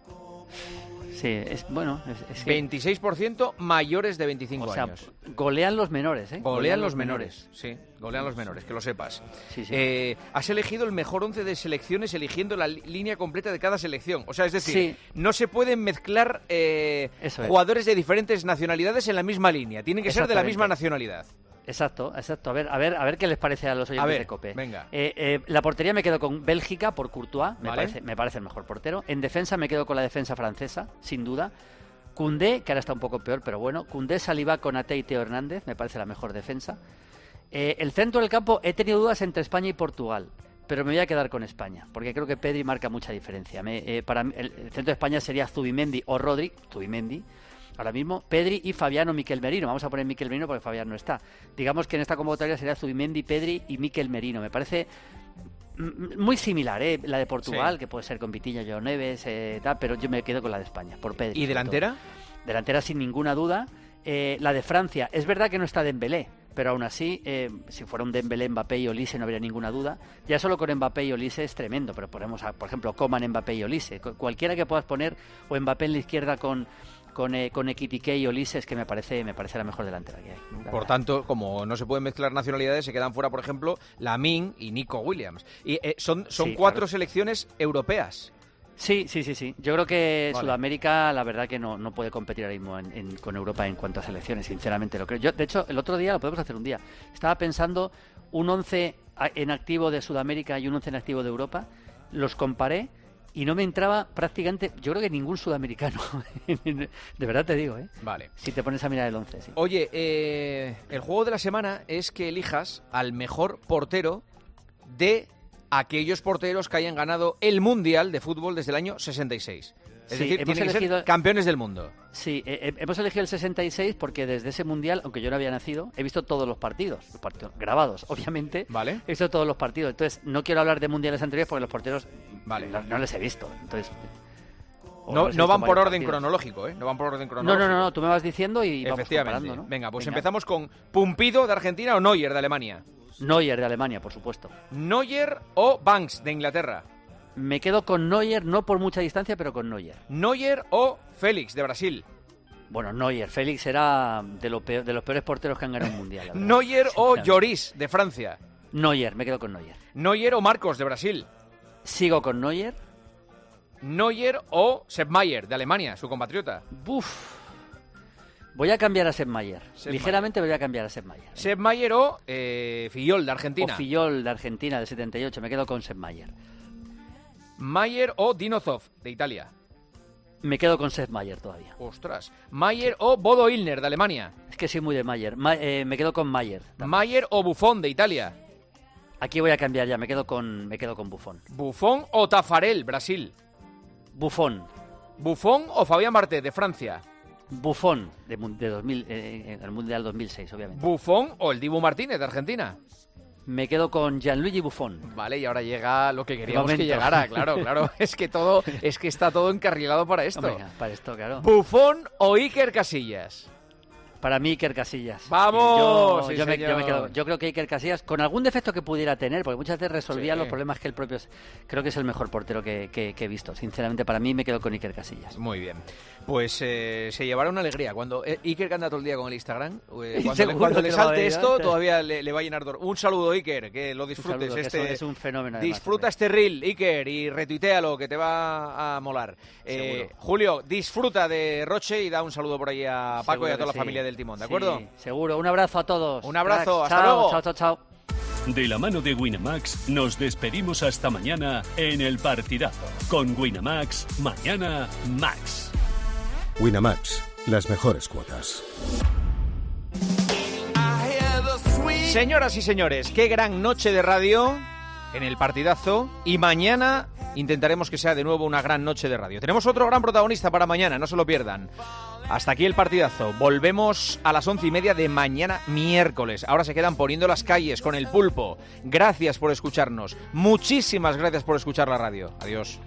Sí, es bueno. Es, es que, veintiséis por ciento mayores de veinticinco o sea, años. golean los menores, ¿eh? Golean los menores, sí, golean los menores, que lo sepas. Sí, sí. Eh, has elegido el mejor once de selecciones eligiendo la li- línea completa de cada selección. O sea, es decir, Sí. no se pueden mezclar eh, Eso es. jugadores de diferentes nacionalidades en la misma línea. Tienen que ser de la Exactamente. misma nacionalidad. Exacto, exacto. A ver, a ver, a ver qué les parece a los oyentes A ver, de COPE. venga. Eh, eh, la portería me quedo con Bélgica por Courtois, me, Vale. parece, me parece el mejor portero. En defensa me quedo con la defensa francesa, sin duda. Koundé, que ahora está un poco peor, pero bueno. Koundé, Saliba, Konaté y Teo Hernández, me parece la mejor defensa. Eh, el centro del campo, he tenido dudas entre España y Portugal, pero me voy a quedar con España, porque creo que Pedri marca mucha diferencia. Me, eh, para mí, el, el centro de España sería Zubimendi o Rodri, Zubimendi, ahora mismo, Pedri y Fabiano Miquel Merino. Vamos a poner Miquel Merino porque Fabián no está. Digamos que en esta convocatoria sería Zubimendi, Pedri y Miquel Merino. Me parece mm, muy similar, ¿eh? La de Portugal, Sí. que puede ser con Vitinha, Joao Neves, eh, tal, pero yo me quedo con la de España, por Pedri. ¿Y sobre delantera? todo. Delantera sin ninguna duda. Eh, la de Francia, es verdad que no está Dembélé, pero aún así, eh, si fuera un Dembélé, Mbappé y Olise no habría ninguna duda. Ya solo con Mbappé y Olise es tremendo, pero ponemos, a, por ejemplo, Coman, Mbappé y Olise. Cu- Cualquiera que puedas poner, o Mbappé en la izquierda con con, eh, con Ekitike y Olise, es que me parece me parece la mejor delantera que hay. la Por verdad. tanto, como no se pueden mezclar nacionalidades, se quedan fuera, por ejemplo, Lamine y Nico Williams. Y eh, son, son Sí, cuatro claro. selecciones europeas. Sí, sí, sí, sí. Yo creo que Vale. Sudamérica, la verdad que no, no puede competir ahora mismo en- en- con Europa en cuanto a selecciones, sinceramente lo creo. Yo, de hecho, el otro día lo podemos hacer un día. Estaba pensando un once a- en activo de Sudamérica y un once en activo de Europa. Los comparé y no me entraba prácticamente, yo creo que ningún sudamericano. De verdad te digo, ¿eh? Vale. Si te pones a mirar el once, sí. Oye, eh, el juego de la semana es que elijas al mejor portero de aquellos porteros que hayan ganado el Mundial de Fútbol desde el año sesenta y seis. Es Sí, decir, hemos tienen que ser elegido- campeones del mundo. Sí, eh, eh, hemos elegido el sesenta y seis porque desde ese mundial, aunque yo no había nacido, he visto todos los partidos, los partidos grabados, obviamente. Vale. He visto todos los partidos. Entonces, no quiero hablar de mundiales anteriores porque los porteros Vale. no, no les he visto. Entonces, o No, les he no visto van por varios orden partidos. cronológico, ¿eh? No van por orden No, cronológico. no, no, no, tú me vas diciendo y vamos Efectivamente. comparando, ¿no? Venga, pues Venga. empezamos con Pumpido de Argentina o Neuer de Alemania. Neuer de Alemania, por supuesto. Neuer o Banks de Inglaterra. Me quedo con Neuer, no por mucha distancia, pero con Neuer. ¿Neuer o Félix, de Brasil? Bueno, Neuer. Félix era de, lo peor, de los peores porteros que han ganado un mundial. ¿Neuer o Lloris, de Francia? Neuer, me quedo con Neuer. ¿Neuer o Marcos, de Brasil? Sigo con Neuer. ¿Neuer o Sepp Maier, de Alemania, su compatriota? Buf. Voy a cambiar a Sepp Maier. Sepp Ligeramente Maier. Voy a cambiar a Sepp Maier. ¿eh? ¿Sepp Maier o eh, Fillol, de Argentina? O Fillol, de Argentina, del setenta y ocho. Me quedo con Sepp Maier. ¿Maier o Dinozov, de Italia? Me quedo con Sepp Maier todavía. Ostras. ¿Maier o Bodo Illner, de Alemania? Es que soy muy de Maier. Ma eh, me quedo con Maier. También. ¿Maier o Buffon, de Italia? Aquí voy a cambiar ya. Me quedo con, me quedo con Buffon. ¿Buffon o Tafarel, Brasil? Buffon. ¿Buffon o Fabián Barthez, de Francia? Buffon, de, de dos mil, eh, el Mundial dos mil seis, obviamente. ¿Buffon o el Dibu Martínez, de Argentina? Me quedo con Gianluigi Buffon. Vale, y ahora llega lo que queríamos que llegara, claro, claro. Es que todo, es que está todo encarrilado para esto. Hombre, para esto, claro. ¿Buffon o Iker Casillas? Para mí, Iker Casillas. ¡Vamos! Yo, sí, yo, me, yo, me quedo, yo creo que Iker Casillas, con algún defecto que pudiera tener, porque muchas veces resolvía sí. los problemas que el propio... Creo que es el mejor portero que, que, que he visto. Sinceramente, para mí me quedo con Iker Casillas. Muy bien. Pues eh, se llevará una alegría. Cuando eh, Iker que anda todo el día con el Instagram, eh, cuando, le, cuando le salte esto, antes. todavía le, le va a llenar de... Un saludo, Iker, que lo disfrutes. Un este, que es un fenómeno. Disfruta además, este reel, Iker, y retuitealo, que te va a molar. Eh, Julio, disfruta de Roche y da un saludo por ahí a Paco Seguro y a toda la sí. familia del Timón, ¿de acuerdo? Sí. Seguro, un abrazo a todos. Un abrazo, Cracks. hasta chao, luego. Chao, chao, chao. De la mano de Winamax nos despedimos hasta mañana en el partidazo. Con Winamax, mañana Max. Winamax, las mejores cuotas. Señoras y señores, qué gran noche de radio en el partidazo, y mañana intentaremos que sea de nuevo una gran noche de radio. Tenemos otro gran protagonista para mañana, no se lo pierdan. Hasta aquí el partidazo. Volvemos a las once y media de mañana miércoles. Ahora se quedan poniendo las calles con el pulpo. Gracias por escucharnos. Muchísimas gracias por escuchar la radio. Adiós.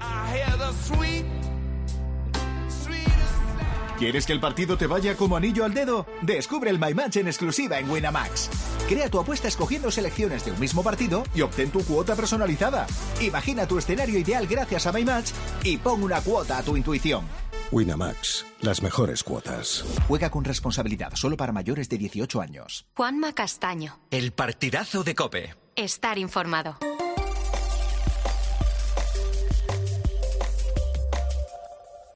¿Quieres que el partido te vaya como anillo al dedo? Descubre el My Match en exclusiva en Winamax. Crea tu apuesta escogiendo selecciones de un mismo partido y obtén tu cuota personalizada. Imagina tu escenario ideal gracias a My Match y pon una cuota a tu intuición. Winamax, las mejores cuotas. Juega con responsabilidad, solo para mayores de dieciocho años. Juanma Castaño. El partidazo de COPE. Estar informado.